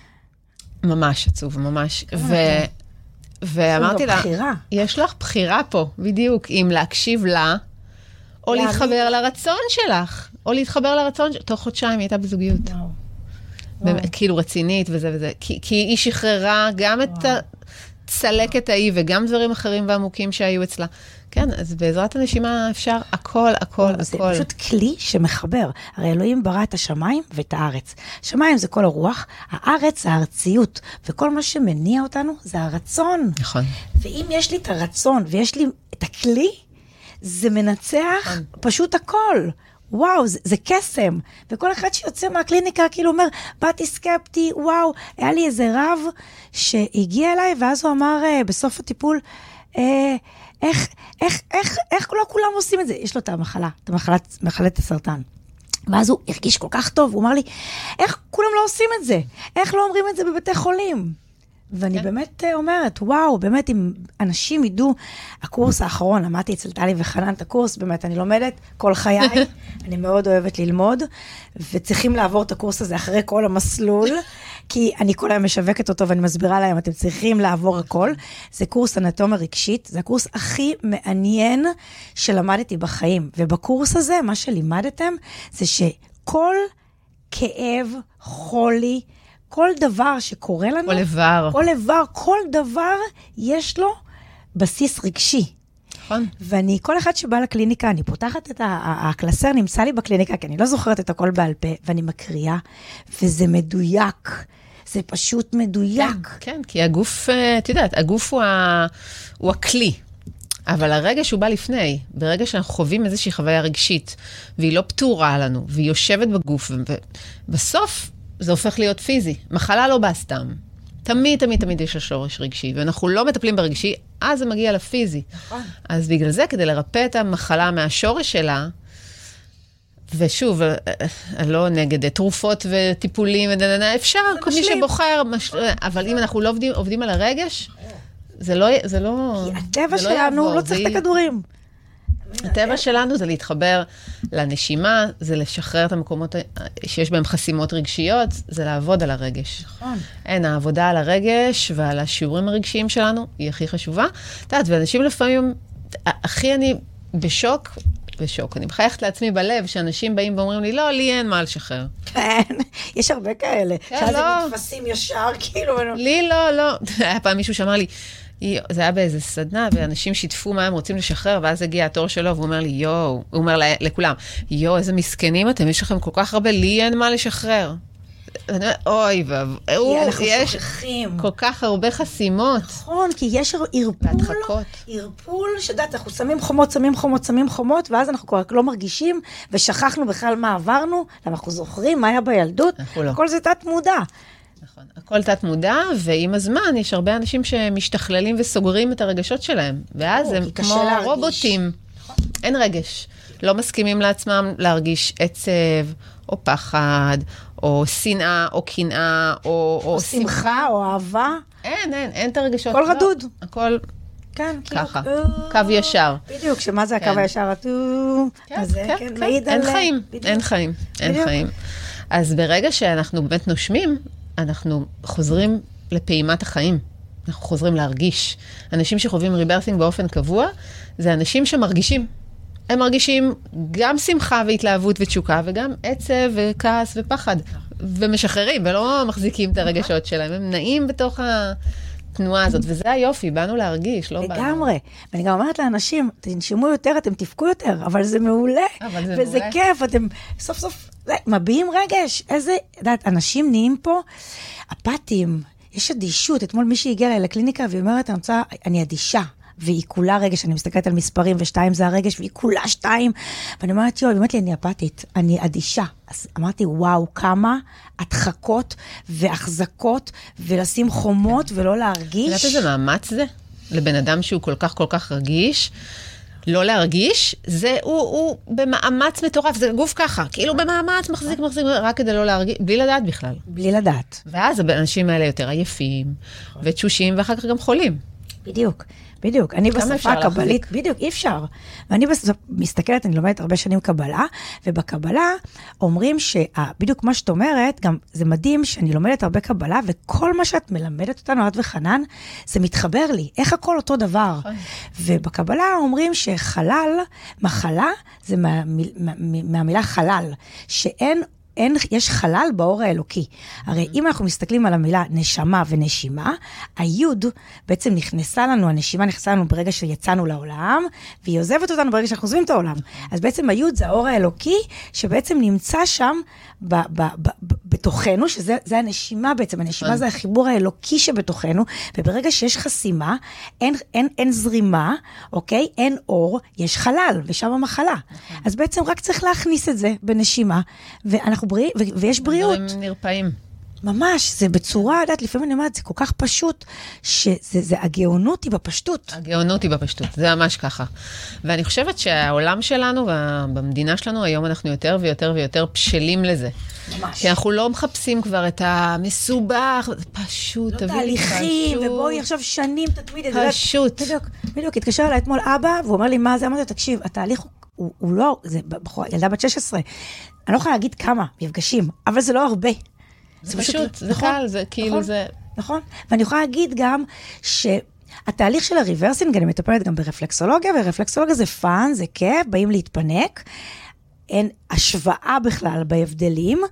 ממש עצוב, ממש. ו... ואמרתי לה, יש לך בחירה פה, בדיוק, אם להקשיב לה, או להתחבר לרצון שלך, או להתחבר לרצון, תוך חודשיים היא הייתה בזוגיות. וואו. כאילו רצינית וזה וזה, כי, כי היא שחררה גם וואו. את הצלקת ההיא וגם דברים אחרים ועמוקים שהיו אצלה. כן, אז בעזרת הנשימה אפשר הכל, הכל, וואו, הכל.
זה פשוט כלי שמחבר. הרי אלוהים ברא את השמיים ואת הארץ. שמיים זה כל הרוח, הארץ זה הארציות, וכל מה שמניע אותנו זה הרצון.
נכון.
ואם יש לי את הרצון ויש לי את הכלי, זה מנצח נכון. פשוט הכל. וואו, זה, זה קסם. וכל אחד שיוצא מהקליניקה כאילו אומר, באתי סקפטי, וואו, היה לי איזה רב שהגיע אליי, ואז הוא אמר אה, בסוף הטיפול, אה, איך, איך, איך, איך לא כולם עושים את זה? יש לו את המחלה, את המחלת, מחלת הסרטן. ואז הוא הרגיש כל כך טוב, הוא אמר לי, איך כולם לא עושים את זה? איך לא אומרים את זה בבתי חולים? ואני כן. באמת אומרת, וואו, באמת, אם אנשים ידעו, הקורס האחרון, למדתי אצל טלי וחנן את הקורס, באמת, אני לומדת כל חיי, אני מאוד אוהבת ללמוד, וצריכים לעבור את הקורס הזה אחרי כל המסלול, כי אני כל היום משווקת אותו, ואני מסבירה להם, אתם צריכים לעבור הכל. זה קורס אנטומיה רגשית, זה הקורס הכי מעניין שלמדתי בחיים, ובקורס הזה, מה שלימדתם, זה שכל כאב, חולי, כל דבר שקורה לנו,
כל איבר.
כל איבר, כל דבר יש לו בסיס רגשי.
נכון.
ואני, כל אחד שבא לקליניקה, אני פותחת את ה... הקלסר נמצא לי בקליניקה, כי אני לא זוכרת את הכל בעל פה, ואני מקריאה, וזה מדויק. זה פשוט מדויק.
כן, כן, כי הגוף, את יודעת, הגוף הוא, ה... הוא הכלי. אבל הרגע שהוא בא לפני, ברגע שאנחנו חווים איזושהי חוויה רגשית, והיא לא פתורה לנו, והיא יושבת בגוף, ובסוף זה הופך להיות פיזי. מחלה לא באה סתם. תמיד, תמיד, תמיד יש לשורש רגשי, ואנחנו לא מטפלים ברגשי, אז זה מגיע לפיזי. נכון. אז בגלל זה, כדי לרפא את המחלה מהשורש שלה, ושוב, לא נגד תרופות וטיפולים, אפשר, כל מי שבוחר, אבל אם אנחנו לא עובדים, עובדים על הרגש, זה לא, זה לא,
הטבע שלנו לא צריך את הכדורים.
הטבע שלנו זה להתחבר לנשימה, זה לשחרר את המקומות שיש בהם חסימות רגשיות, זה לעבוד על הרגש.
נכון.
אין, העבודה על הרגש ועל השיעורים הרגשיים שלנו היא הכי חשובה. את יודעת, ואנשים לפעמים, הכי אני בשוק, בשוק, אני מחייכת לעצמי בלב, שאנשים באים ואומרים לי, לא, לי אין מה לשחרר.
כן, יש הרבה כאלה.
כן, לא.
שאז הם מתפסים ישר, כאילו.
לי לא, לא. היה פעם מישהו שאמר לי, זה היה באיזה סדנה, ואנשים שיתפו מה הם רוצים לשחרר, ואז הגיע התור שלו, והוא אומר לי, יו, הוא אומר לכולם, יו, איזה מסכנים אתם, יש לכם כל כך הרבה, לי אין מה לשחרר. אוי, יש כל כך הרבה חסימות.
נכון, כי יש ערפול, ערפול, שדעת, אנחנו שמים חומות, שמים חומות, שמים חומות, ואז אנחנו כבר לא מרגישים, ושכחנו בכלל מה עברנו, למה אנחנו זוכרים מה היה בילדות, כל זה תת מודע.
נכון, הכל תת מודע, ועם הזמן יש הרבה אנשים שמשתכללים וסוגרים את הרגשות שלהם, ואז הם כמו רובוטים. אין רגש. לא מסכימים לעצמם להרגיש עצב, או פחד, או שנאה, או קנאה, או,
או שמחה, או אהבה.
אין, אין, אין את הרגשות.
הכל רדוד.
הכל
כן,
ככה, קו ישר.
בדיוק, שמה זה הקו הישר?
כן, כן, אין חיים, אין חיים, אין חיים. אז ברגע שאנחנו באמת נושמים, אנחנו חוזרים לפעימת החיים. אנחנו חוזרים להרגיש. אנשים שחווים ריברסינג באופן קבוע, זה אנשים שמרגישים. הם מרגישים גם שמחה והתלהבות ותשוקה, וגם עצב וכעס ופחד. ומשחררים, ולא מחזיקים את הרגשות שלהם. הם נעים בתוך התנועה הזאת, וזה היופי, באנו להרגיש, לא באנו.
לגמרי. ואני גם אומרת לאנשים, תנשמו יותר, אתם תפקו יותר, אבל זה מעולה.
אבל זה
וזה
מעולה.
כיף, אתם סוף סוף מביעים רגש. איזה, יודעת, אנשים נהיים פה אפתיים, יש אדישות. אתמול מישהי הגיעה אליי לקליניקה, והיא אומרת, אני רוצה, אני אדישה. והיא כולה רגש, אני מסתכלת על מספרים, ושתיים זה הרגש, והיא כולה שתיים. ואני אומרת, יואו, היא אומרת לי, אני אפתית, אני אדישה. אז אמרתי, וואו, כמה הדחקות והחזקות, ולשים חומות ולא להרגיש.
יודעת איזה מאמץ זה? לבן אדם שהוא כל כך כל כך רגיש, לא להרגיש, זה הוא, הוא במאמץ מטורף, זה גוף ככה, כאילו במאמץ מחזיק, מחזיק, רק כדי לא להרגיש, בלי לדעת בכלל.
בלי לדעת.
ואז האנשים האלה יותר עייפים, ותשושים, ואחר כך גם חולים.
בדיוק. בדיוק, אני בשפה הקבלית, בדיוק, אי אפשר. ואני מסתכלת, אני לומדת הרבה שנים קבלה, ובקבלה אומרים שבדיוק מה שאת אומרת, גם זה מדהים שאני לומדת הרבה קבלה, וכל מה שאת מלמדת אותנו, את וחנן, זה מתחבר לי. איך הכל אותו דבר? ובקבלה אומרים שחלל, מחלה, זה מהמילה חלל, שאין אין, יש חלל באור האלוקי. הרי אם אנחנו מסתכלים על המילה נשמה ונשימה, היוד בעצם נכנסה לנו, הנשימה נכנסה לנו ברגע שיצאנו לעולם, והיא עוזבת אותנו ברגע שאנחנו עוזבים את העולם. אז בעצם היוד זה האור האלוקי, שבעצם נמצא שם ב, ב, ב, ב, בתוכנו, שזה זה הנשימה בעצם, הנשימה זה החיבור האלוקי שבתוכנו, וברגע שיש חסימה, אין, אין, אין זרימה, אוקיי? אין אור, יש חלל, ושם המחלה. אז בעצם רק צריך להכניס את זה בנשימה, ואנחנו בריא, ו- ויש בריאות.
דברים נרפאים.
ממש, זה בצורה, יודעת, לפעמים אני אומרת, זה כל כך פשוט, שזה, הגאונות היא בפשטות.
הגאונות היא בפשטות, זה ממש ככה. ואני חושבת שהעולם שלנו, במדינה שלנו, היום אנחנו יותר ויותר ויותר בשלים לזה.
ממש.
כי אנחנו לא מחפשים כבר את המסובך, זה פשוט,
לא
תביא,
תהליכים,
פשוט.
ובואי עכשיו שנים תתמיד את זה.
פשוט.
בדיוק, בדיוק, התקשר אליי אתמול אבא, והוא אומר לי, מה זה? אמרתי לו, תקשיב, התהליך הוא, הוא, הוא לא, זה בחורה, ילדה בת שש עשרה, אני לא יכולה להגיד כמה מפגשים, אבל זה לא הרבה.
זה פשוט, זה קל, זה כאילו זה...
נכון, ואני יכולה להגיד גם שהתהליך של הריברסינג, אני מטפלת גם ברפלקסולוגיה, ורפלקסולוגיה זה פאן, זה כיף, באים להתפנק, אין השוואה בכלל בהבדלים,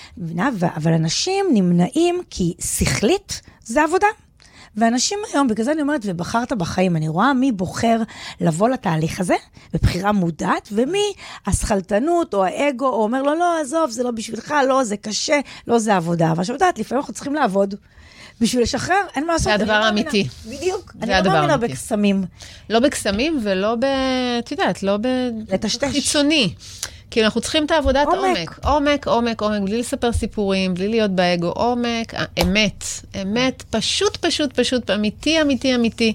אבל אנשים נמנעים כי שכלית זה עבודה. ואנשים היום, בגלל זה אני אומרת, ובחרת בחיים, אני רואה מי בוחר לבוא לתהליך הזה, בבחירה מודעת, ומי הסחלטנות או האגו, או אומר לו, לא, עזוב, זה לא בשבילך, לא, זה קשה, לא, זה עבודה. אבל שבדעת, לפעמים אנחנו צריכים לעבוד. בשביל לשחרר, אין מה לעשות.
זה הדבר האמיתי.
בדיוק. אני לא מאמינה בקסמים.
לא בקסמים ולא ב... את יודעת, לא ב...
לטשטש.
חיצוני. כי אנחנו צריכים את העבודת עומק. עומק, עומק, עומק, בלי לספר סיפורים, בלי להיות באגו. עומק, אמת. אמת, פשוט, פשוט, פשוט, אמיתי, אמיתי, אמיתי.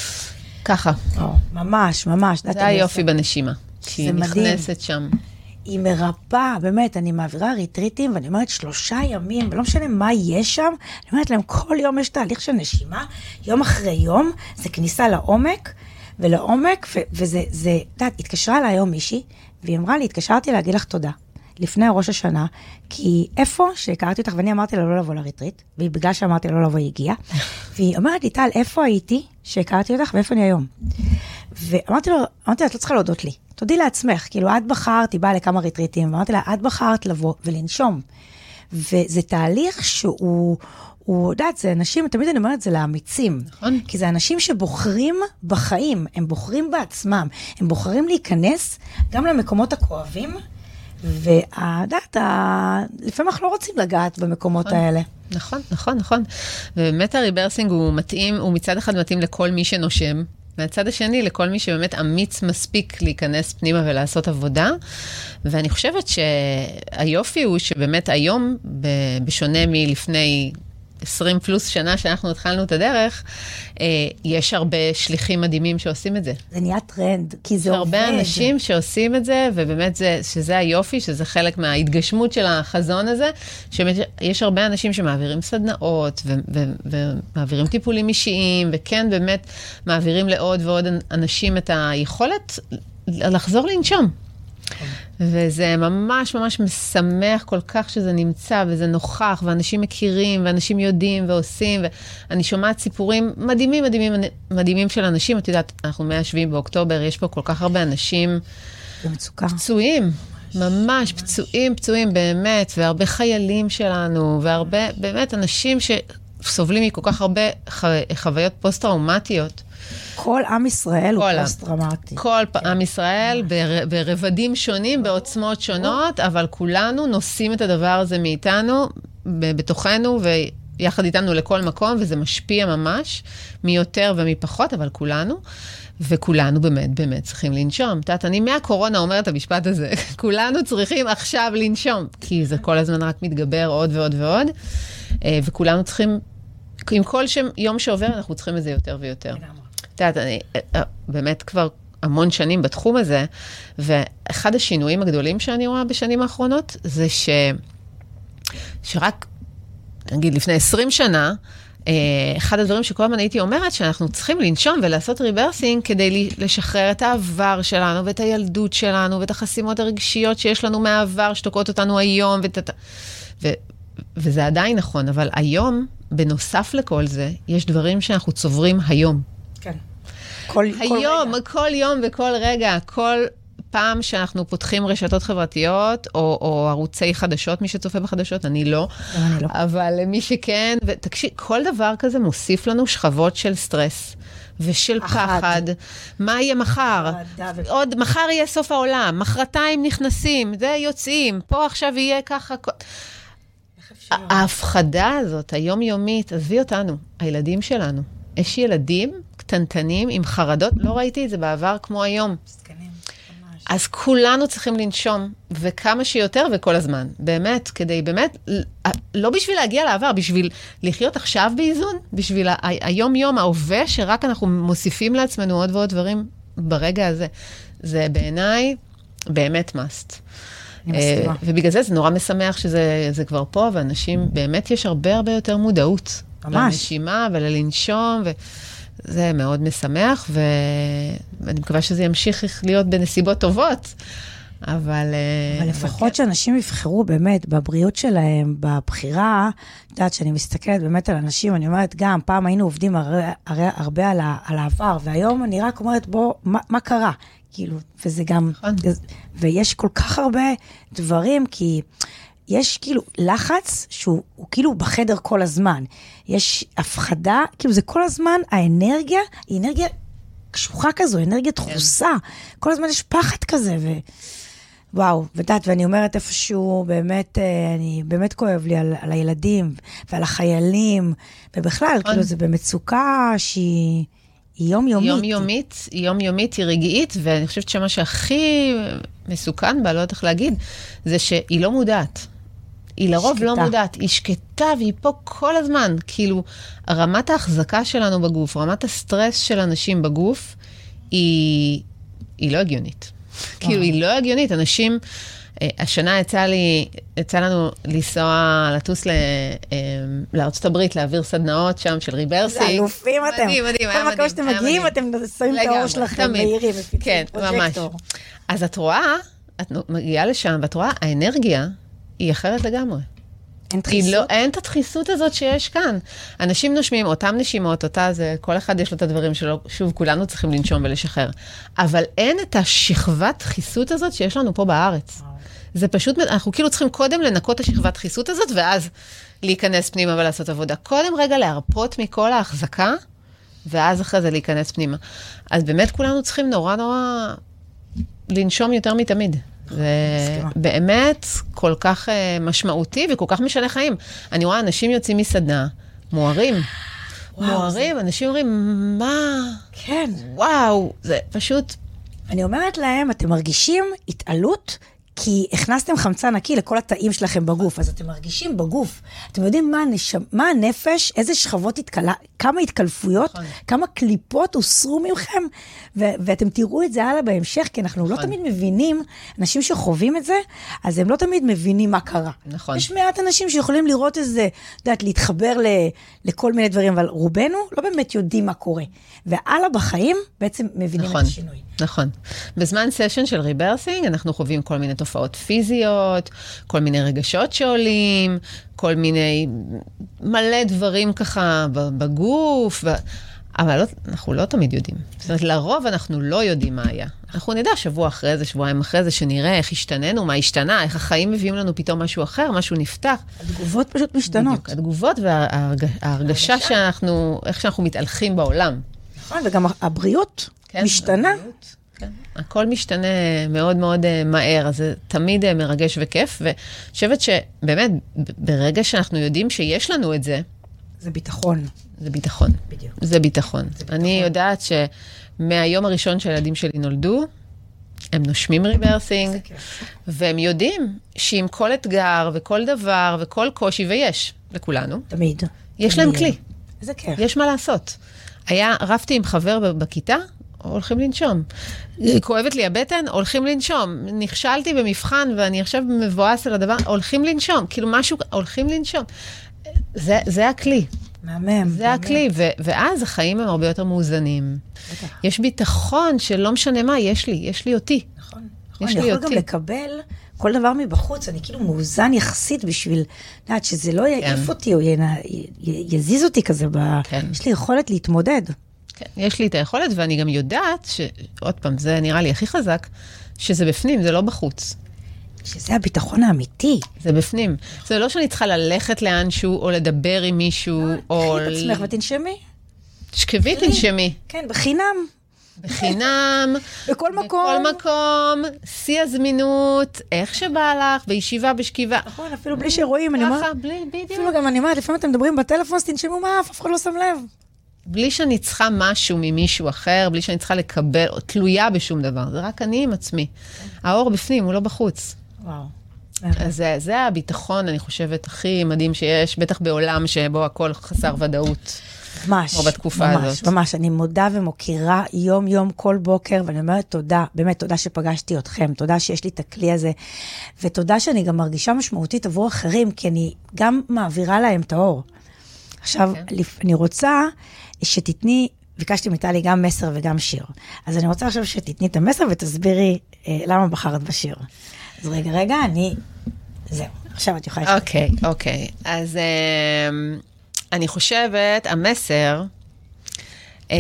ככה.
ממש, ממש.
זה היופי בנשימה. שהיא נכנסת שם.
היא מרפאה, באמת, אני מעבירה ריטריטים, ואני אומרת שלושה ימים, ולא משנה מה יש שם, אני אומרת להם, כל יום יש תהליך של נשימה, יום אחרי יום, זה כניסה לעומק, ולעומק, ו- וזה, זה, דעת, התקשרה אליי היום מישהי, והיא אמרה לי, התקשרתי להגיד לך תודה, לפני ראש השנה, כי איפה שהכרתי אותך, ואני אמרתי לה לא לבוא לריטריט, ובגלל שאמרתי לה לא לבוא, היא הגיעה, והיא אומרת לי, טל, איפה הייתי שהכרתי אותך, ואיפה אני היום? ואמרתי לו, אמרתי לה, את לא צריכה להודות לי, תודי לעצמך, כאילו, את בחרת, היא באה לכמה ריטריטים, ואמרתי לה, את בחרת לבוא ולנשום, וזה תהליך שהוא, הוא, יודעת, זה אנשים, תמיד אני אומרת, זה לאמיצים,
נכון. כי
זה אנשים שבוחרים בחיים, הם בוחרים בעצמם, הם בוחרים להיכנס גם למקומות הכואבים, והדעת, לפעמים אנחנו לא רוצים לגעת במקומות
נכון.
האלה.
נכון, נכון, נכון. ובאמת הריברסינג הוא מתאים, הוא מצד אחד מתאים לכל מי שנושם, מהצד השני, לכל מי שבאמת אמיץ מספיק להיכנס פנימה ולעשות עבודה, ואני חושבת שהיופי הוא שבאמת היום, בשונה מלפני עשרים פלוס שנה שאנחנו התחלנו את הדרך, יש הרבה שליחים מדהימים שעושים את זה.
זה נהיה טרנד, כי זה עובד.
הרבה אנשים שעושים את זה, ובאמת זה, שזה היופי, שזה חלק מההתגשמות של החזון הזה, שיש הרבה אנשים שמעבירים סדנאות, ו- ו- ומעבירים טיפולים אישיים, וכן באמת מעבירים לעוד ועוד אנשים את היכולת לחזור לנשום. וזה ממש ממש משמח כל כך שזה נמצא, וזה נוכח, ואנשים מכירים, ואנשים יודעים ועושים, ואני שומעת סיפורים מדהימים, מדהימים, מדהימים של אנשים. את יודעת, אנחנו מאה שבעה באוקטובר, יש פה כל כך הרבה אנשים
במצוקה.
פצועים, ממש, ממש פצועים, פצועים באמת, והרבה חיילים שלנו, והרבה, באמת, אנשים שסובלים מכל כך הרבה חוויות פוסט-טראומטיות.
כל עם ישראל הוא פוסט-טראומטי.
כל עם ישראל ברבדים שונים, בעוצמות שונות, אבל כולנו נושאים את הדבר הזה מאיתנו, בתוכנו, ויחד איתנו לכל מקום, וזה משפיע ממש, מי יותר ומי פחות, אבל כולנו, וכולנו באמת, באמת צריכים לנשום. תת, אני מהקורונה אומרת את המשפט הזה, כולנו צריכים עכשיו לנשום, כי זה כל הזמן רק מתגבר עוד ועוד ועוד, וכולנו צריכים, עם כל יום שעובר, אנחנו צריכים את זה יותר ויותר. את יודעת, אני באמת כבר המון שנים בתחום הזה, ואחד השינויים הגדולים שאני רואה בשנים האחרונות, זה ש... שרק, נגיד, לפני עשרים שנה, אחד הדברים שכל הזמן הייתי אומרת, שאנחנו צריכים לנשום ולעשות ריברסינג, כדי לשחרר את העבר שלנו, ואת הילדות שלנו, ואת החסימות הרגשיות שיש לנו מהעבר, שתוקעות אותנו היום, ואת... ו... וזה עדיין נכון, אבל היום, בנוסף לכל זה, יש דברים שאנחנו צוברים היום.
כן. כל,
היום,
כל,
כל יום וכל רגע, כל פעם שאנחנו פותחים רשתות חברתיות, או, או ערוצי חדשות, מי שצופה בחדשות, אני לא,
אני לא.
אבל מי שכן, ותקשיב, כל דבר כזה מוסיף לנו שכבות של סטרס, ושל אחת. פחד. מה יהיה מחר? עוד מחר יהיה סוף העולם, מחרתיים נכנסים, זה יוצאים, פה עכשיו יהיה ככה... ההפחדה הזאת, היומיומית, עזבי אותנו, הילדים שלנו. יש ילדים קטנטנים עם חרדות, לא ראיתי את זה בעבר כמו היום. אז כולנו צריכים לנשום, וכמה שיותר וכל הזמן. באמת, כדי באמת, לא בשביל להגיע לעבר, בשביל לחיות עכשיו באיזון, בשביל היום-יום, ההווה, שרק אנחנו מוסיפים לעצמנו עוד ועוד דברים ברגע הזה. זה בעיניי באמת must. ובגלל זה זה נורא משמח שזה כבר פה, ואנשים, באמת יש הרבה הרבה יותר מודעות. ממש. לנשימה וללנשום, וזה מאוד משמח, ואני מקווה שזה ימשיך להיות בנסיבות טובות, אבל...
אבל לפחות שאנשים יבחרו באמת בבריאות שלהם, בבחירה, יודעת שאני מסתכלת באמת על אנשים, אני אומרת גם, פעם היינו עובדים הרבה על העבר, והיום אני רק אומרת, בוא, מה קרה? כאילו, וזה גם... ויש כל כך הרבה דברים, כי... יש כאילו לחץ שהוא כאילו בחדר כל הזמן. יש הפחדה, כאילו זה כל הזמן, האנרגיה היא אנרגיה קשוחה כזו, אנרגיה דחוסה. כל הזמן יש פחד כזה, ו... וואו, ודעת, ואני אומרת איפשהו, באמת, אני באמת כואב לי על, על הילדים ועל החיילים, ובכלל, כאילו זה במצוקה שהיא... היא יומיומית.
יומיומית, היא יומיומית, היא רגעית, ואני חושבת שמה שהכי מסוכן בה, לא יודעת איך להגיד, זה שהיא לא מודעת. היא לרוב שקטה. לא מודעת, היא שקטה, והיא פה כל הזמן. כאילו, רמת ההחזקה שלנו בגוף, רמת הסטרס של אנשים בגוף, היא, היא לא הגיונית. כאילו, היא לא הגיונית. אנשים, השנה יצא לי, יצא לנו לנסוע, לטוס לארצות הברית, להעביר סדנאות שם של ריברסינג.
זה אלופים אתם.
מדהים, מדהים.
כל מקום שאתם מגיעים, אתם שמים את האור שלכם בעירים.
כן, ממש. אז את רואה, את מגיעה לשם, ואת רואה, האנרגיה היא אחרת לגמרי.
אין דחיסות?
לא, אין את הדחיסות הזאת שיש כאן. אנשים נושמים, אותם נשימות, אותה זה, כל אחד יש לו את הדברים שלו, שוב, כולנו צריכים לנשום ולשחרר. אבל אין את השכבת דחיסות הזאת שיש לנו פה בארץ. זה פשוט, אנחנו כאילו צריכים קודם לנקות את השכבת דחיסות הזאת, ואז להיכנס פנימה ולעשות עבודה. קודם רגע להרפות מכל ההחזקה, ואז אחרי זה להיכנס פנימה. אז באמת כולנו צריכים נורא נורא לנשום יותר מתמיד. זה באמת כל כך משמעותי וכל כך משנה חיים. אני רואה אנשים יוצאים מסדנה, מוארים. מוארים, אנשים אומרים, מה?
כן.
וואו, זה פשוט...
אני אומרת להם, אתם מרגישים התעלות, כי הכנסתם חמצן נקי לכל התאים שלכם בגוף, אז אתם מרגישים בגוף. אתם יודעים מה, הנש... מה הנפש, איזה שכבות התקלה, כמה התקלפויות, נכון. כמה קליפות הוסרו ממכם, ו... ואתם תראו את זה הלאה בהמשך, כי אנחנו נכון. לא תמיד מבינים, אנשים שחווים את זה, אז הם לא תמיד מבינים מה קרה.
נכון.
יש מעט אנשים שיכולים לראות איזה, יודעת, להתחבר ל... לכל מיני דברים, אבל רובנו לא באמת יודעים מה קורה. והלאה בחיים בעצם מבינים
נכון.
את השינוי.
נכון. בזמן סשן של ריברסינג, אנחנו חווים כל מיני תופעות פיזיות, כל מיני רגשות שעולים, כל מיני מלא דברים ככה בגוף, ו... אבל לא, אנחנו לא תמיד יודעים. זאת אומרת, לרוב אנחנו לא יודעים מה היה. אנחנו נדע שבוע אחרי זה, שבועיים אחרי זה, שנראה איך השתננו, מה השתנה, איך החיים מביאים לנו פתאום משהו אחר, משהו נפתח.
התגובות פשוט משתנות.
בדיוק, התגובות וההרגשה שאנחנו, איך שאנחנו מתהלכים בעולם.
נכון, וגם הבריאות כן, משתנה. הבריאות.
כן. הכל משתנה מאוד מאוד מהר, אז זה תמיד מרגש וכיף, ואני חושבת שבאמת, ברגע שאנחנו יודעים שיש לנו את זה,
זה ביטחון.
זה ביטחון.
בדיוק.
זה ביטחון. זה ביטחון. אני יודעת שמהיום הראשון שהילדים שלי נולדו, הם נושמים ריברסינג, והם יודעים שעם כל אתגר וכל דבר וכל קושי, ויש לכולנו,
תמיד.
יש
תמיד.
להם כלי.
איזה כיף.
יש מה לעשות. היה, רבתי עם חבר בכיתה, הולכים לנשום. כואבת לי הבטן, הולכים לנשום. נכשלתי במבחן, ואני עכשיו מבואס על הדבר, הולכים לנשום. כאילו משהו, הולכים לנשום. זה, זה הכלי.
מהמם.
זה הכלי, ו- ואז החיים הם הרבה יותר מאוזנים. יש ביטחון שלא משנה מה, יש לי, יש לי אותי.
נכון. אני יכול גם לקבל כל דבר מבחוץ, אני כאילו מאוזן יחסית בשביל, יודעת, שזה לא יעיף אותי, או יזיז אותי כזה, יש לי יכולת להתמודד.
כן, יש לי את היכולת, ואני גם יודעת, שעוד פעם, זה נראה לי הכי חזק, שזה בפנים, זה לא בחוץ.
שזה הביטחון האמיתי.
זה בפנים. זה לא שאני צריכה ללכת לאנשהו, או לדבר עם מישהו, או...
קחי את עצמך ותנשמי.
תשכבי, תנשמי.
כן, בחינם.
בחינם.
בכל מקום.
בכל מקום. שיא הזמינות, איך שבא לך, בישיבה, בשכיבה.
נכון, אפילו בלי שרואים, אני אומרת.
ככה, בלי, בדיוק.
אפילו גם אני אומרת, לפעמים אתם מדברים בטלפון, אז תנשמו מה, אף אחד לא שם לב.
בלי שאני צריכה משהו ממישהו אחר, בלי שאני צריכה לקבל, או תלויה בשום דבר. זה רק אני עם עצמי. האור בפנים, הוא לא בחוץ.
וואו.
אז זה, זה הביטחון, אני חושבת, הכי מדהים שיש, בטח בעולם שבו הכל חסר ודאות.
ממש,
כמו בתקופה
ממש,
הזאת.
ממש. אני מודה ומוקירה יום יום כל בוקר, ואני אומרת תודה, באמת תודה שפגשתי אתכם, תודה שיש לי את הכלי הזה, ותודה שאני גם מרגישה משמעותית עבור אחרים, כי אני גם מעבירה להם את האור. עכשיו, okay. אני רוצה שתתני, ביקשתי מטלי גם מסר וגם שיר, אז אני רוצה עכשיו שתתני את המסר ותסבירי אה, למה בחרת בשיר. אז רגע, רגע, אני... זהו, עכשיו את יכולה...
אוקיי, אוקיי. אז אה, אני חושבת, המסר, אה,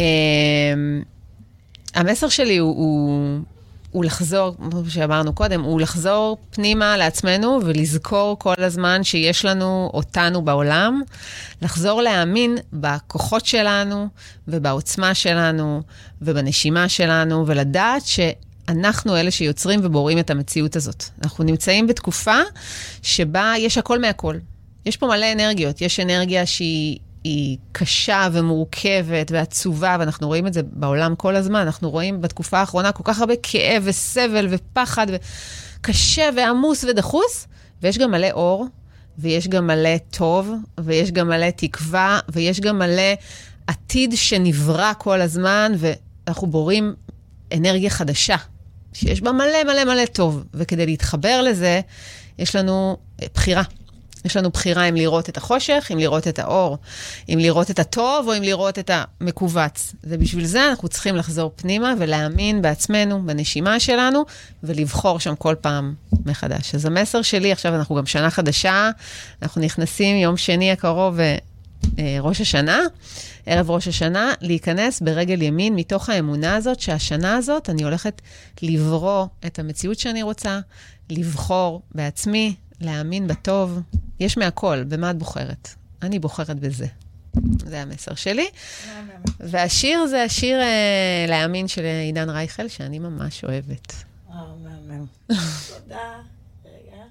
המסר שלי הוא, הוא, הוא לחזור, כמו שאמרנו קודם, הוא לחזור פנימה לעצמנו ולזכור כל הזמן שיש לנו אותנו בעולם, לחזור להאמין בכוחות שלנו ובעוצמה שלנו ובנשימה שלנו, ולדעת ש... אנחנו אלה שיוצרים ובוראים את המציאות הזאת. אנחנו נמצאים בתקופה שבה יש הכל מהכל. יש פה מלא אנרגיות. יש אנרגיה שהיא קשה ומורכבת ועצובה, ואנחנו רואים את זה בעולם כל הזמן. אנחנו רואים בתקופה האחרונה כל כך הרבה כאב וסבל ופחד, וקשה ועמוס ודחוס, ויש גם מלא אור, ויש גם מלא טוב, ויש גם מלא תקווה, ויש גם מלא עתיד שנברא כל הזמן, ואנחנו בוראים אנרגיה חדשה. שיש בה מלא מלא מלא טוב, וכדי להתחבר לזה, יש לנו בחירה. יש לנו בחירה אם לראות את החושך, אם לראות את האור, אם לראות את הטוב, או אם לראות את המקובץ. ובשביל זה אנחנו צריכים לחזור פנימה, ולהאמין בעצמנו, בנשימה שלנו, ולבחור שם כל פעם מחדש. אז המסר שלי, עכשיו אנחנו גם שנה חדשה, אנחנו נכנסים יום שני הקרוב, ראש השנה, ערב ראש השנה, להיכנס ברגל ימין מתוך האמונה הזאת, שהשנה הזאת אני הולכת לברוא את המציאות שאני רוצה, לבחור בעצמי, להאמין בטוב. יש מהכל, במה את בוחרת? אני בוחרת בזה. זה המסר שלי. והשיר זה השיר אה, להאמין של עידן רייכל, שאני ממש אוהבת.
וואו, מהמם. תודה. רגע.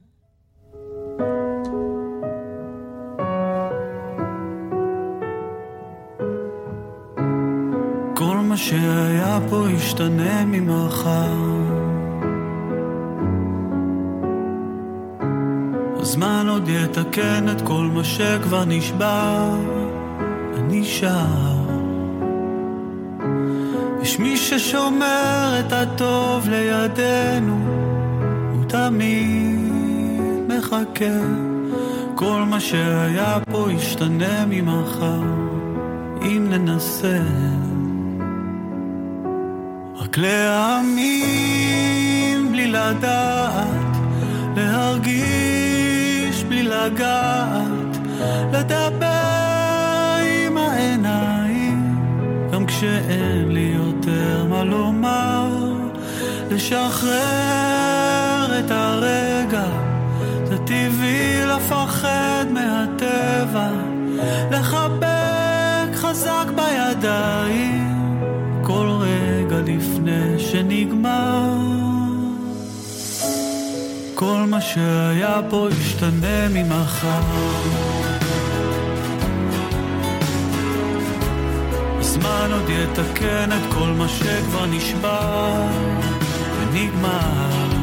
כל מה שהיה פה ישתנה ממחר. הזמן עוד יתקן את כל מה שכבר נשבר. אני שר. יש מי ששומר את הטוב לידינו, הוא תמיד מחכה. כל מה שהיה פה ישתנה ממחר, אם ננסה רק להאמין בלי לדעת, להרגיש בלי לגעת, לדבר עם העיניים גם כשאין לי יותר מה לומר, לשחרר את הרגע, זה טבעי לפחד מהטבע, לחבק חזק בידיים כל רגע לפני שנגמר. כל מה שהיה פה ישתנה ממחר. הזמן עוד יתקן את כל מה שכבר נשבר ונגמר.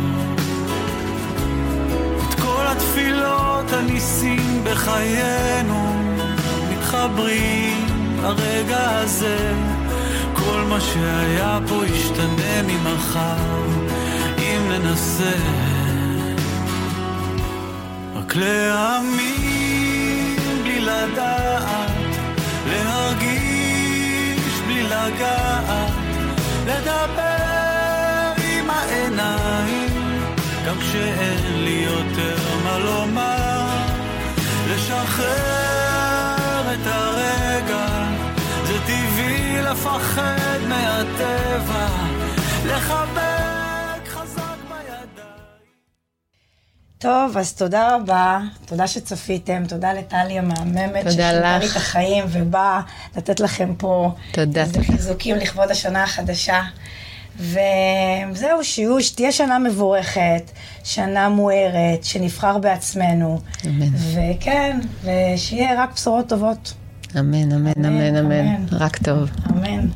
את כל התפילות הניסים בחיינו מתחברים לרגע הזה. כל מה שהיה פה ישתנה ממחר, אם ננסה רק להאמין בלי לדעת, להרגיש בלי לגעת, לדבר עם העיניים גם כשאין לי יותר מה לומר, לשחרר את הרגע, זה טבעי לפחד מהטבע, לחבק חזק בידיים.
טוב, אז תודה רבה, תודה שצפיתם, תודה לטלי המהממת, ששינתה לי את החיים ובאה לתת לכם פה איזה חיזוקים לכבוד השנה החדשה. וזהו, שיהיו, שתהיה שנה מבורכת, שנה מוארת, שנבחר בעצמנו.
אמן.
וכן, ושיהיה רק בשורות טובות.
אמן, אמן, אמן, אמן.
אמן.
רק טוב.
אמן.